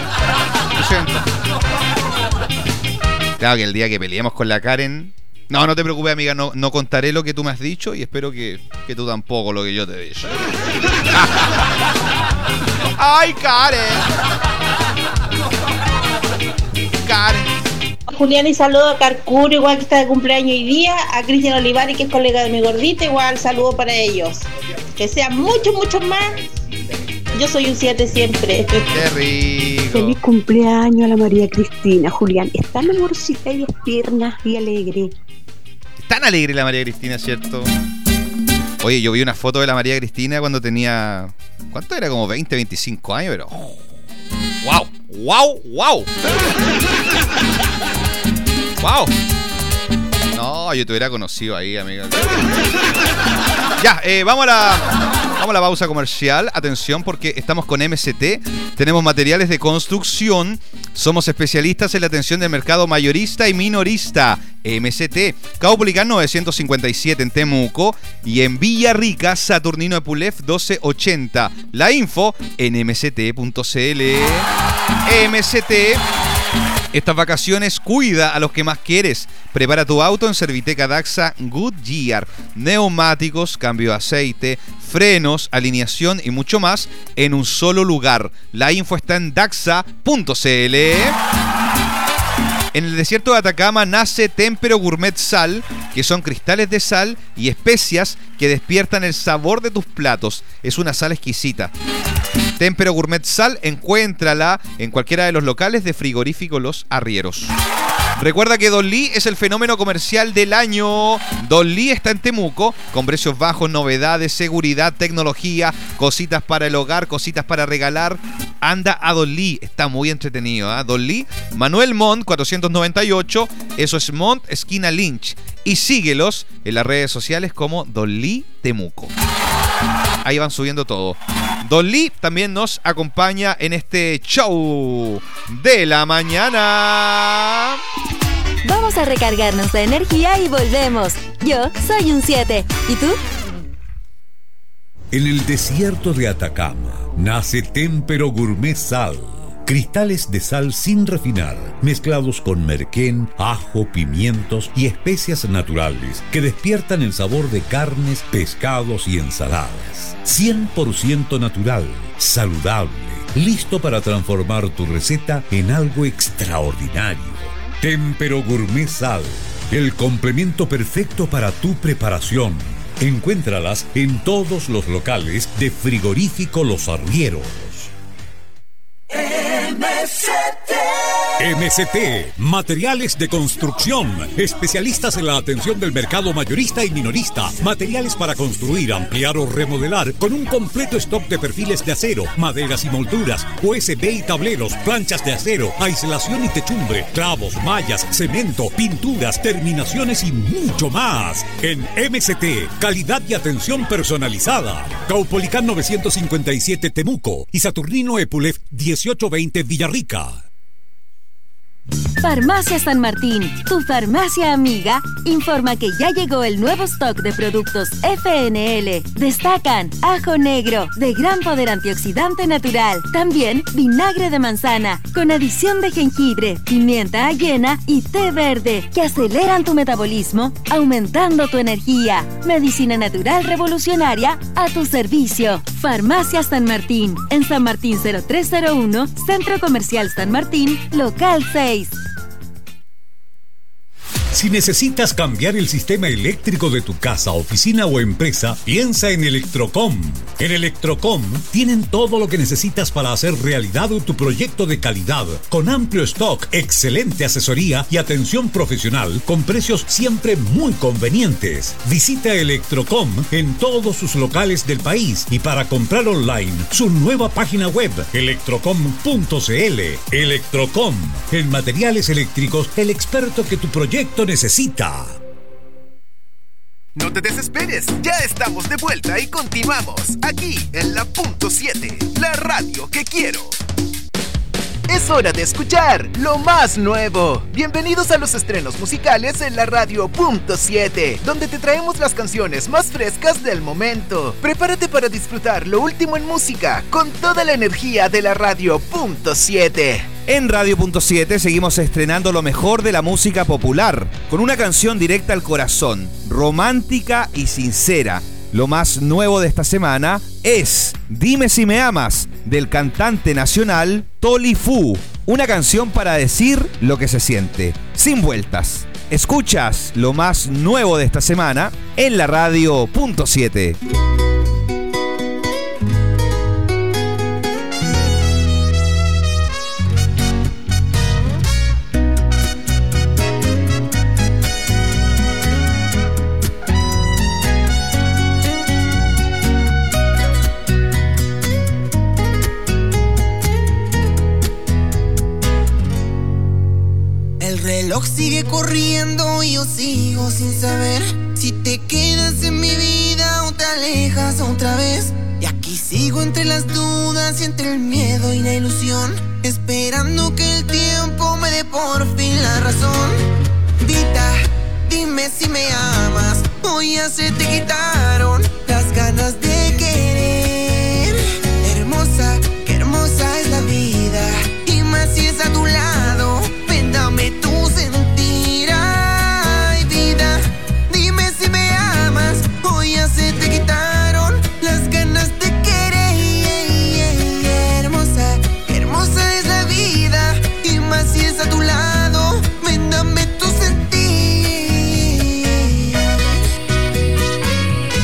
[SPEAKER 1] Claro que el día que peleemos con la Karen... No te preocupes, amiga, no contaré lo que tú me has dicho y espero que tú tampoco lo que yo te he dicho. ¡Ay, Karen!
[SPEAKER 19] Julián, y saludo a Carcuro, igual que está de cumpleaños hoy día, a Cristian Olivari, que es colega de mi gordita, igual saludo para ellos. Que sean muchos más. Yo soy un 7 siempre.
[SPEAKER 1] ¡Qué rico!
[SPEAKER 20] Feliz cumpleaños a la María Cristina, Julián. Es tan amorcita y es tierna y alegre.
[SPEAKER 1] Tan alegre la María Cristina, ¿cierto? Oye, yo vi una foto de la María Cristina cuando tenía... ¿Cuánto era? Como 20, 25 años, pero... ¡Wow! ¡Wow! No, yo te hubiera conocido ahí, amiga. Ya, vamos a la pausa comercial. Atención, porque estamos con MCT. Tenemos materiales de construcción. Somos especialistas en la atención del mercado mayorista y minorista. MCT, Caupolicán 957 en Temuco y en Villarrica, Saturnino Epulef 1280. La info en mct.cl. MCT. Estas vacaciones cuida a los que más quieres. Prepara tu auto en Serviteca Daxa Goodyear. Neumáticos, cambio de aceite, frenos, alineación y mucho más en un solo lugar. La info está en daxa.cl. En el desierto de Atacama nace Témpero Gourmet Sal, que son cristales de sal y especias que despiertan el sabor de tus platos. Es una sal exquisita. Témpero Gourmet Sal, encuéntrala en cualquiera de los locales de Frigorífico Los Arrieros. Recuerda que Don Lee es el fenómeno comercial del año. Don Lee está en Temuco, con precios bajos, novedades, seguridad, tecnología, cositas para el hogar, cositas para regalar. anda a Don Lee, está muy entretenido, ¿eh? Don Lee, Manuel Montt 498, eso es Montt, esquina Lynch, y síguelos en las redes sociales como Don Lee Temuco. Ahí van subiendo todo. Don Lee también nos acompaña en este show de la mañana.
[SPEAKER 4] Vamos a recargarnos de energía y volvemos. Yo soy un 7. ¿Y tú?
[SPEAKER 5] En el desierto de Atacama nace Témpero Gourmet Sal. Cristales de sal sin refinar, mezclados con merquén, ajo, pimientos y especias naturales que despiertan el sabor de carnes, pescados y ensaladas. 100% natural, saludable, listo para transformar tu receta en algo extraordinario. Témpero Gourmet Sal, el complemento perfecto para tu preparación. Encuéntralas en todos los locales de Frigorífico Los Arrieros. MCT, materiales de construcción, especialistas en la atención del mercado mayorista y minorista, materiales para construir, ampliar o remodelar, con un completo stock de perfiles de acero, maderas y molduras, USB y tableros, planchas de acero, aislación y techumbre, clavos, mallas, cemento, pinturas, terminaciones y mucho más. En MCT, calidad y atención personalizada. Caupolicán 957 Temuco y Saturnino Epulef 1820 Villarrica.
[SPEAKER 4] Farmacia San Martín, tu farmacia amiga, informa que ya llegó el nuevo stock de productos FNL. Destacan ajo negro, de gran poder antioxidante natural. También vinagre de manzana, con adición de jengibre, pimienta ayena y té verde, que aceleran tu metabolismo, aumentando tu energía. Medicina natural revolucionaria a tu servicio. Farmacia San Martín, en San Martín 0301, Centro Comercial San Martín, local 6.
[SPEAKER 5] Si necesitas cambiar el sistema eléctrico de tu casa, oficina o empresa, piensa en Electrocom. En Electrocom tienen todo lo que necesitas para hacer realidad tu proyecto de calidad, con amplio stock, excelente asesoría y atención profesional, con precios siempre muy convenientes. Visita Electrocom en todos sus locales del país y para comprar online, su nueva página web, electrocom.cl. Electrocom, en materiales eléctricos, el experto que tu proyecto necesita.
[SPEAKER 21] No te desesperes, ya estamos de vuelta y continuamos aquí en la Punto 7, la radio que quiero. Es hora de escuchar lo más nuevo. Bienvenidos a los estrenos musicales en la radio Punto 7, donde te traemos las canciones más frescas del momento. Prepárate para disfrutar lo último en música con toda la energía de la radio Punto 7.
[SPEAKER 1] En Radio Punto 7 seguimos estrenando lo mejor de la música popular, con una canción directa al corazón, romántica y sincera. Lo más nuevo de esta semana es Dime si me amas, del cantante nacional Toli Fu. Una canción para decir lo que se siente, sin vueltas. Escuchas lo más nuevo de esta semana en la Radio Punto 7.
[SPEAKER 2] El reloj sigue corriendo y yo sigo sin saber si te quedas en mi vida o te alejas otra vez. Y aquí sigo entre las dudas y entre el miedo y la ilusión, esperando que el tiempo me dé por fin la razón. Dita, dime si me amas, hoy ya se te quitaron las ganas de querer. Hermosa, qué hermosa es la vida, y más si es a tu lado. Ven, dame tu sentir, ay vida. Dime si me amas, hoy ya se te quitaron las ganas de querer. Hermosa, qué hermosa es la vida, y más si es a tu lado. Ven, dame tu sentir.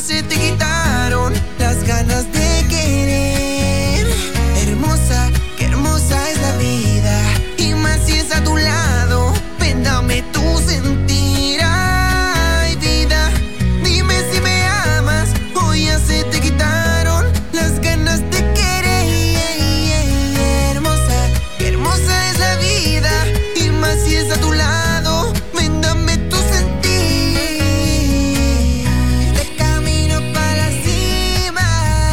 [SPEAKER 2] se te quitaron las ganas de querer. Hermosa, qué hermosa es la vida, y más si es a tu lado. Ven, dame tu sentir, ay vida. Dime si me amas, o ya se te quitaron las ganas de querer. Hermosa, qué hermosa es la vida, y más si es a tu lado. Ven, dame tu sentir. De camino para la cima,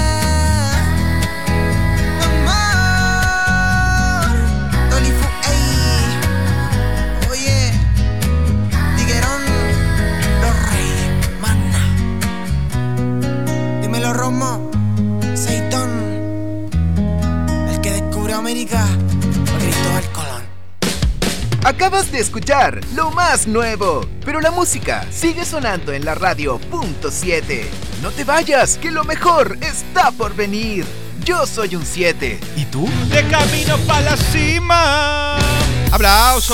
[SPEAKER 2] amor. Tolifu, ey. Oye, Tiguerón, los reyes, mana. Dímelo, Romo, Seitón, el que descubrió América, Cristóbal Colón.
[SPEAKER 21] Acabas de escuchar lo más nuevo, pero la música sigue sonando en la radio .7. No te vayas, que lo mejor está por venir. Yo soy un 7. ¿Y tú?
[SPEAKER 1] De camino para la cima. ¡Aplauso!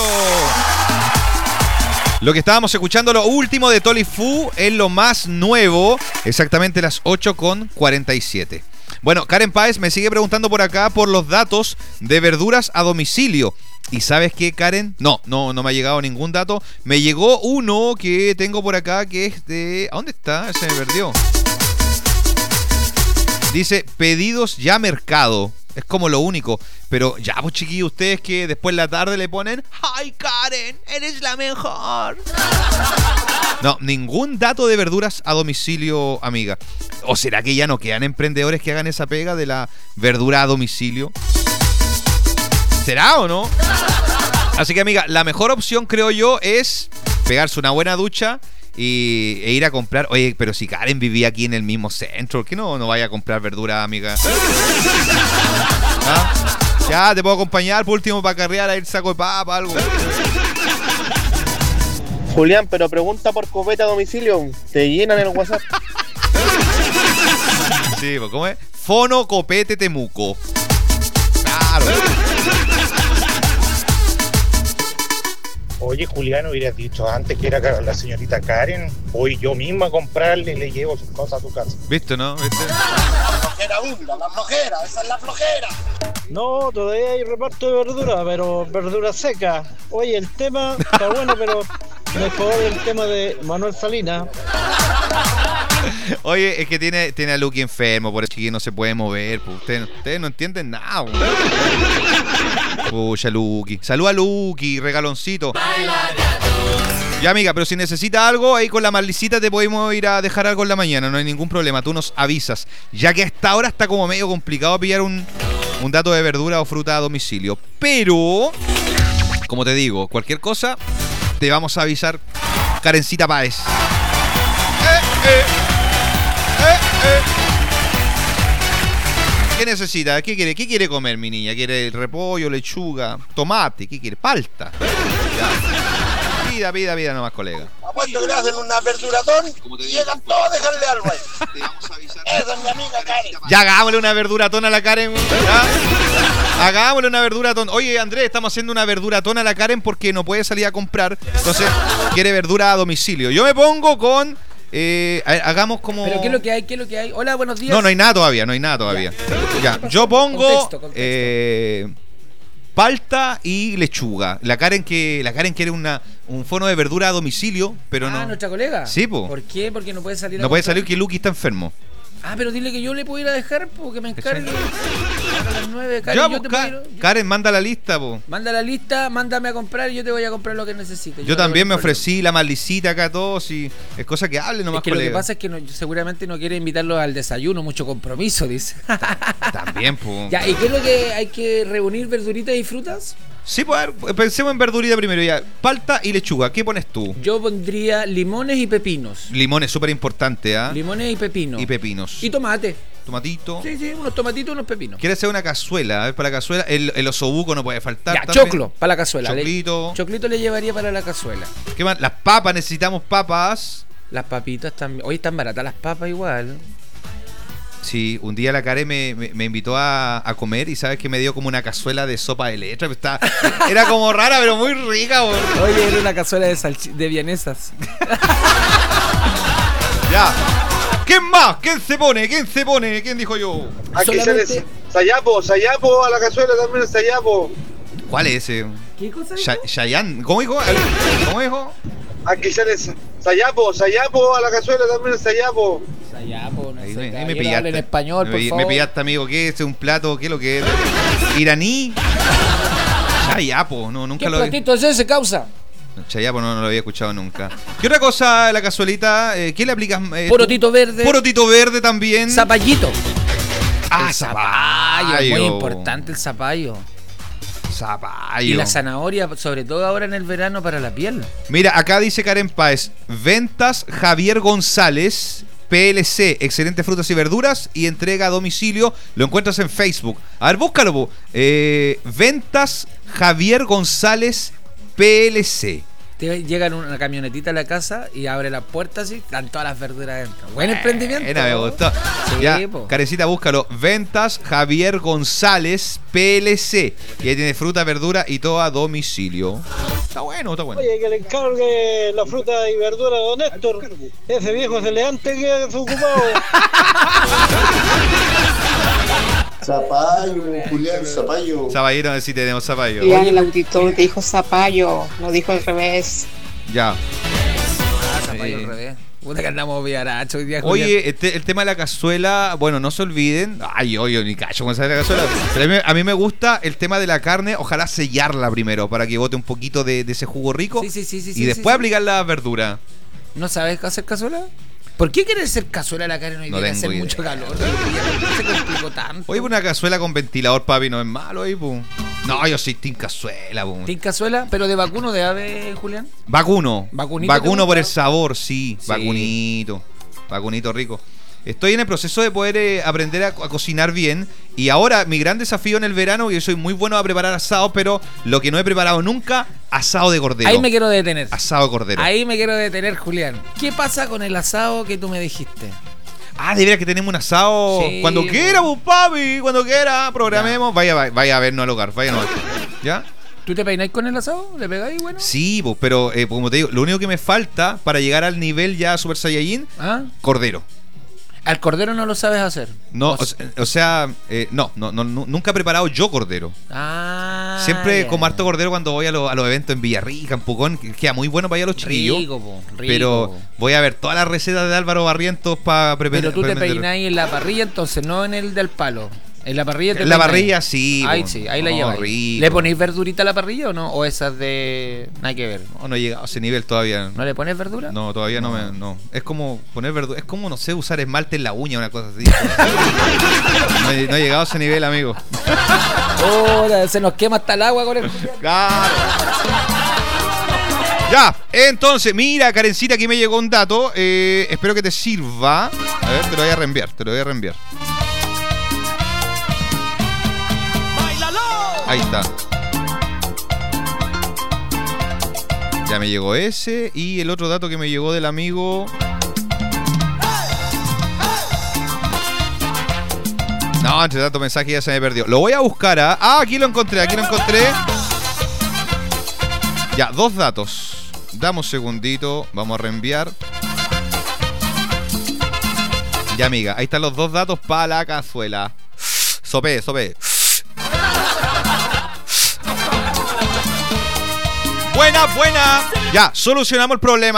[SPEAKER 1] Lo que estábamos escuchando, lo último de Tolifu, es lo más nuevo, exactamente las 8:47. Bueno, Karen Páez me sigue preguntando por acá por los datos de verduras a domicilio. ¿Y sabes qué, Karen? No me ha llegado ningún dato. Me llegó uno que tengo por acá que es de... ¿A dónde está? Se me perdió. Dice, pedidos ya mercado. Es como lo único. Pero ya, pues chiquillos, ustedes que después en la tarde le ponen, ¡ay, Karen, eres la mejor! No, ningún dato de verduras a domicilio, amiga. ¿O será que ya no quedan emprendedores que hagan esa pega de la verdura a domicilio? ¿Será o no? Así que, amiga, la mejor opción, creo yo, es pegarse una buena ducha e ir a comprar. Oye, pero si Karen vivía aquí en el mismo centro, ¿por qué no vaya a comprar verdura, amiga? ¿Ah? Ya, te puedo acompañar por último para carrear ahí el saco de papa, algo.
[SPEAKER 16] Julián, pero pregunta por copete a domicilio. ¿Te llenan el WhatsApp?
[SPEAKER 1] Sí, pues, ¿cómo es? Fono Copete Temuco. Claro.
[SPEAKER 3] Oye, Julián, hubieras dicho antes que era la señorita Karen. Voy yo misma a comprarle y le llevo sus cosas a tu casa.
[SPEAKER 1] ¿Viste, no? ¿Viste?
[SPEAKER 13] La flojera hunda, la flojera, esa es la flojera.
[SPEAKER 10] No, todavía hay reparto de verdura, pero verdura seca. Oye, el tema está bueno, pero mejor el tema de Manuel Salinas.
[SPEAKER 1] Oye, es que tiene a Lucky enfermo, por eso que no se puede mover. Pues ustedes no entienden nada. Pucha, Lucky. Salud a Lucky, regaloncito. Ya, amiga, pero si necesita algo, ahí con la Marlicita te podemos ir a dejar algo en la mañana. No hay ningún problema, tú nos avisas. Ya que hasta ahora está como medio complicado pillar un dato de verdura o fruta a domicilio. Pero, como te digo, cualquier cosa, te vamos a avisar. Karencita Páez. ¿Qué necesita? ¿Qué quiere? ¿Qué quiere comer mi niña? ¿Quiere repollo, lechuga, tomate? ¿Qué quiere? Palta. Pida nomás, colega.
[SPEAKER 13] Apuesto que le hacen una verduratón y llegan todos a dejarle algo ahí. Esa es mi amiga Karen.
[SPEAKER 1] Ya hagámosle una verduratón a la Karen. ¿Ya? Hagámosle una verduratón. Oye, Andrés, estamos haciendo una verduratón a la Karen porque no puede salir a comprar. Entonces, quiere verdura a domicilio. Yo me pongo con... hagamos como...
[SPEAKER 22] ¿Pero qué es lo que hay? ¿Qué es lo que hay? Hola, buenos días.
[SPEAKER 1] No hay nada todavía, Ya. Yo pongo palta y lechuga. La Karen quiere un fono de verdura a domicilio, pero no.
[SPEAKER 22] ¿Nuestra colega?
[SPEAKER 1] Sí, po.
[SPEAKER 22] ¿Por qué? Porque no puede salir a
[SPEAKER 1] No puede
[SPEAKER 22] comprar.
[SPEAKER 1] salir que Lucky está enfermo.
[SPEAKER 22] Pero dile que yo le puedo ir a dejar, porque me encargue. A las 9, Karen,
[SPEAKER 1] Ya,
[SPEAKER 22] yo te puedo ir.
[SPEAKER 1] Karen, manda la lista, po.
[SPEAKER 22] Manda la lista, mándame a comprar y yo te voy a comprar lo que necesites.
[SPEAKER 1] Yo también me ofrecí la Marlicita acá, todos, y es cosa que hable nomás,
[SPEAKER 22] es que
[SPEAKER 1] colega.
[SPEAKER 22] lo que pasa es que seguramente no quiere invitarlos al desayuno, mucho compromiso, dice.
[SPEAKER 1] También, po.
[SPEAKER 22] Ya, ¿y qué es lo que hay que reunir, verduritas y frutas?
[SPEAKER 1] Sí, pues a ver, pensemos en verdurita primero ya. Palta y lechuga, ¿qué pones tú?
[SPEAKER 22] Yo pondría limones y pepinos.
[SPEAKER 1] Limones, súper importante, ¿ah?
[SPEAKER 22] Limones y pepinos.
[SPEAKER 1] Y
[SPEAKER 22] tomate.
[SPEAKER 1] Tomatito.
[SPEAKER 22] Sí, unos tomatitos y unos pepinos.
[SPEAKER 1] ¿Quieres hacer una cazuela? A ver, para la cazuela, el osobuco no puede faltar.
[SPEAKER 22] Ya,
[SPEAKER 1] también.
[SPEAKER 22] choclo, para la cazuela.
[SPEAKER 1] Choclito
[SPEAKER 22] le llevaría para la cazuela.
[SPEAKER 1] ¿Qué más? Las papas, necesitamos papas.
[SPEAKER 22] Las papitas también. Hoy están baratas las papas igual.
[SPEAKER 1] Sí, un día la Karen me invitó a comer y sabes que me dio como una cazuela de sopa de leche. Era como rara, pero muy rica, bro.
[SPEAKER 22] Oye, era una cazuela de vienesas.
[SPEAKER 1] Ya. ¿Quién más? ¿Quién se pone? ¿Quién dijo yo?
[SPEAKER 14] Aquí sale Sayapo a la cazuela también, Sayapo.
[SPEAKER 1] ¿Cuál es ese?
[SPEAKER 22] ¿Qué cosa?
[SPEAKER 1] Chayanne. ¿Cómo dijo?
[SPEAKER 14] Aquí sale Sayapo a la cazuela también, Sayapo.
[SPEAKER 22] Sayapo, no
[SPEAKER 1] Ahí
[SPEAKER 22] sé.
[SPEAKER 1] me pillaste.
[SPEAKER 22] En español, por favor.
[SPEAKER 1] Me pillaste, amigo. ¿Qué es un plato? ¿Qué es lo que es? ¿Iraní? Chayapo, no, nunca
[SPEAKER 22] ¿Qué
[SPEAKER 1] lo
[SPEAKER 22] platito es ese, causa?
[SPEAKER 1] Chayapo no lo había escuchado nunca. ¿Qué otra cosa la cazuelita? ¿Qué le aplicas?
[SPEAKER 22] Porotito verde.
[SPEAKER 1] Porotito verde también.
[SPEAKER 22] Zapallito.
[SPEAKER 1] Ah,
[SPEAKER 22] zapallo. Muy importante el zapallo.
[SPEAKER 1] Zapallo.
[SPEAKER 22] Y la zanahoria, sobre todo ahora en el verano, para la piel.
[SPEAKER 1] Mira, acá dice Karen Páez: Ventas Javier González, PLC, excelentes frutas y verduras y entrega a domicilio. Lo encuentras en Facebook. A ver, búscalo. Ventas Javier González, PLC.
[SPEAKER 22] Te llegan una camionetita a la casa y abre las puertas y están todas las verduras dentro. Buen emprendimiento.
[SPEAKER 1] Me gustó.
[SPEAKER 22] Sí,
[SPEAKER 1] ya,
[SPEAKER 22] po.
[SPEAKER 1] Carecita, búscalo. Ventas Javier González, PLC. Y ahí tiene fruta, verdura y todo a domicilio. Está bueno.
[SPEAKER 10] Oye, que le encargue la fruta y verdura a don Héctor. Ese viejo se le antes que desocupado.
[SPEAKER 6] Zapallo, Julián, zapallo.
[SPEAKER 1] Zapallero, sí tenemos zapallo.
[SPEAKER 8] Julián, el auditor dijo zapallo, lo dijo al revés.
[SPEAKER 1] Ya.
[SPEAKER 22] Zapallo al revés. Puta que andamos viaracho hoy día, Julián.
[SPEAKER 1] Oye, el tema de la cazuela, bueno, no se olviden. Ay, oye, ni cacho con esa de la cazuela. Pero a mí me gusta el tema de la carne, ojalá sellarla primero para que bote un poquito de ese jugo rico.
[SPEAKER 22] Sí,
[SPEAKER 1] y después aplicar la verdura.
[SPEAKER 22] ¿No sabes hacer cazuela? ¿Por qué quieres hacer cazuela a la Karen hoy día? Hace mucho calor. No se complicó tanto.
[SPEAKER 1] Oye, una cazuela con ventilador, papi, no es malo ahí, pu. No, yo soy team cazuela, pu.
[SPEAKER 22] ¿Team cazuela? ¿Pero de vacuno de ave, Julián?
[SPEAKER 1] Vacuno.
[SPEAKER 22] ¿Vacunito
[SPEAKER 1] por el sabor, sí. Vacunito. Vacunito rico. Estoy en el proceso de poder aprender a cocinar bien. Y ahora mi gran desafío en el verano, yo soy muy bueno a preparar asado, pero lo que no he preparado nunca, asado de cordero.
[SPEAKER 22] Ahí me quiero detener.
[SPEAKER 1] Asado de cordero.
[SPEAKER 22] Ahí me quiero detener, Julián. ¿Qué pasa con el asado que tú me dijiste?
[SPEAKER 1] Ah, de veras que tenemos un asado.
[SPEAKER 22] Sí,
[SPEAKER 1] cuando quiera, pues, papi. Cuando quiera, programemos. Vaya a vernos al hogar. Vaya nomás. ¿Ya?
[SPEAKER 22] ¿Tú te peináis con el asado? ¿Le pegáis, bueno?
[SPEAKER 1] Sí, pues, pero como te digo, lo único que me falta para llegar al nivel ya Super Saiyajin, cordero.
[SPEAKER 22] ¿Al cordero no lo sabes hacer?
[SPEAKER 1] No, o sea, no, nunca he preparado yo cordero. Siempre como harto cordero cuando voy a los eventos en Villarrica, en Pucón, que queda muy bueno para allá los chiquillos.
[SPEAKER 22] Rico.
[SPEAKER 1] Pero voy a ver todas las recetas de Álvaro Barrientos para preparar.
[SPEAKER 22] Pero tú te peináis en la parrilla, entonces, no en el del palo. En la parrilla te
[SPEAKER 1] En la parrilla sí.
[SPEAKER 22] Ahí sí, ahí la lleváis.
[SPEAKER 1] Rico.
[SPEAKER 22] ¿Le ponéis verdurita a la parrilla o no? ¿O esas de...? Nada que ver.
[SPEAKER 1] No he llegado a ese nivel todavía.
[SPEAKER 22] ¿No le pones verdura?
[SPEAKER 1] No, todavía no. Es como poner verdura. Es como, no sé, usar esmalte en la uña, una cosa así. No he llegado a ese nivel, amigo.
[SPEAKER 22] Se nos quema hasta el agua con el...
[SPEAKER 1] Claro. Ya, entonces, mira, Karencita, aquí me llegó un dato. Espero que te sirva. A ver, te lo voy a reenviar. Ahí está. Ya me llegó ese. Y el otro dato que me llegó del amigo. No, entre tanto mensaje ya se me perdió. Lo voy a buscar. Aquí lo encontré. Ya, 2 datos. Dame un segundito. Vamos a reenviar. Ya, amiga. Ahí están los 2 datos para la cazuela. Sopé. Buena. Ya, solucionamos el problema.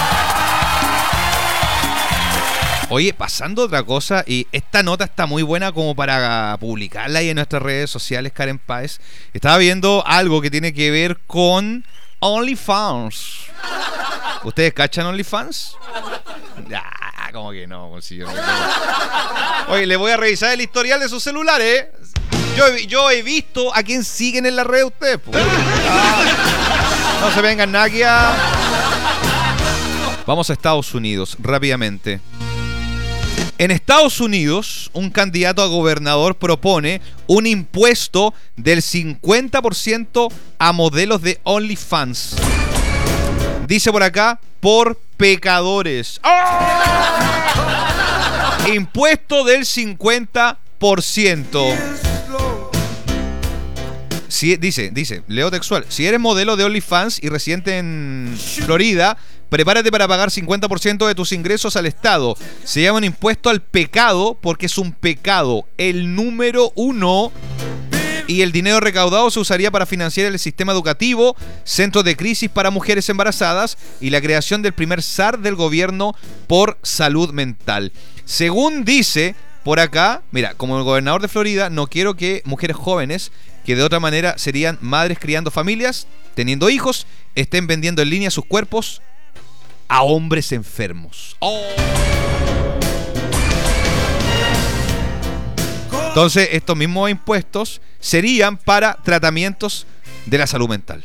[SPEAKER 1] Oye, pasando a otra cosa, y esta nota está muy buena como para publicarla ahí en nuestras redes sociales, Karen Páez. Estaba viendo algo que tiene que ver con OnlyFans. ¿Ustedes cachan OnlyFans? Como que no, consigo. Oye, le voy a revisar el historial de sus celulares. Yo he visto a quién siguen en la red ustedes, pues. No se vengan nadie. Vamos a Estados Unidos, rápidamente. En Estados Unidos, un candidato a gobernador propone un impuesto del 50% a modelos de OnlyFans. Dice por acá, por pecadores. Impuesto del 50%. Dice, leo textual: si eres modelo de OnlyFans y residente en Florida, prepárate para pagar 50% de tus ingresos al Estado. Se llama un impuesto al pecado porque es un pecado, el número 1. Y el dinero recaudado se usaría para financiar el sistema educativo, centros de crisis para mujeres embarazadas y la creación del primer SAR del gobierno por salud mental. Según dice por acá, mira, como el gobernador de Florida, no quiero que mujeres jóvenes, que de otra manera serían madres criando familias, teniendo hijos, estén vendiendo en línea sus cuerpos a hombres enfermos. ¡Oh! Entonces, estos mismos impuestos serían para tratamientos de la salud mental.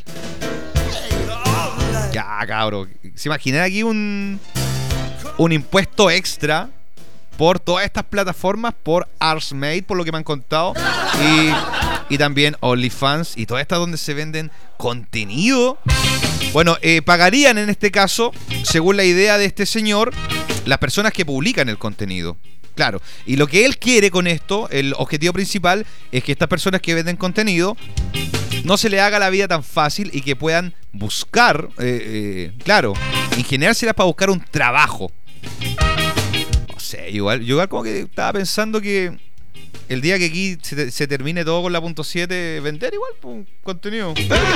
[SPEAKER 1] Ya, cabrón. ¿Se imaginan aquí un impuesto extra por todas estas plataformas? Por Arsmate, por lo que me han contado. Y también OnlyFans y todas estas donde se venden contenido. Bueno, pagarían en este caso, según la idea de este señor, las personas que publican el contenido. Claro, y lo que él quiere con esto, el objetivo principal, es que estas personas que venden contenido no se le haga la vida tan fácil y que puedan buscar, claro, ingeniárselas para buscar un trabajo. No sé, yo igual como que estaba pensando que el día que aquí se termine todo con la .7, vender igual pues, contenido.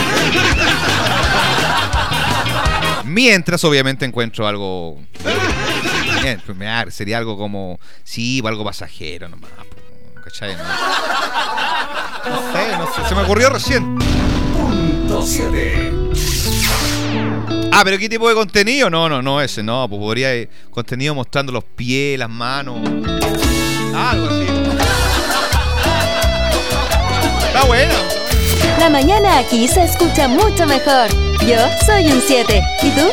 [SPEAKER 1] Mientras obviamente encuentro algo... Sería algo como... Sí, algo pasajero nomás. ¿Cachai? No sé, se me ocurrió recién. Ah, pero ¿qué tipo de contenido? No, ese no. Pues podría contenido mostrando los pies, las manos. Algo así. Está bueno.
[SPEAKER 4] La mañana aquí se escucha mucho mejor. Yo soy un 7. ¿Y tú?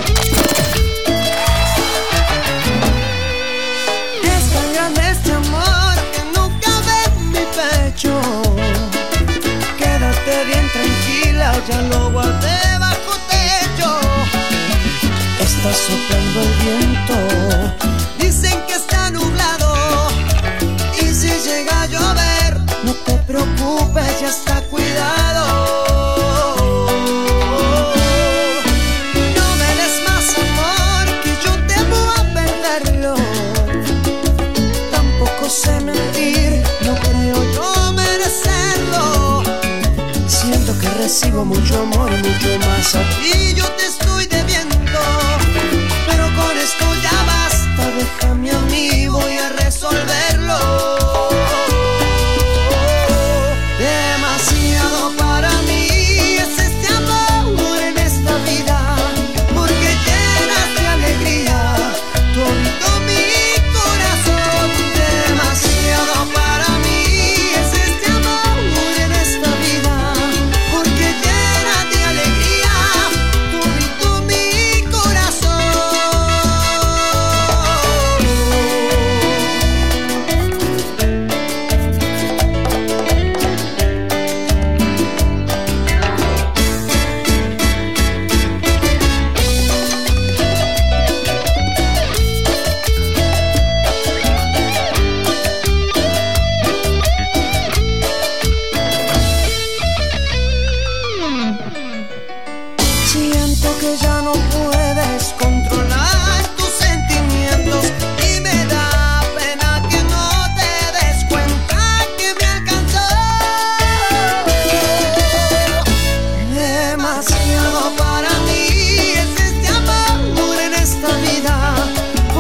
[SPEAKER 2] Quédate bien tranquila, ya lo guardé bajo techo. Está soplando el viento, dicen que está nublado. Y si llega a llover, no te preocupes, ya está cuidado. No me des más amor, que yo temo a perderlo. Tampoco sé mentir, no creo yo merecerlo. Siento que recibo mucho amor y mucho más a ti, yo te espero.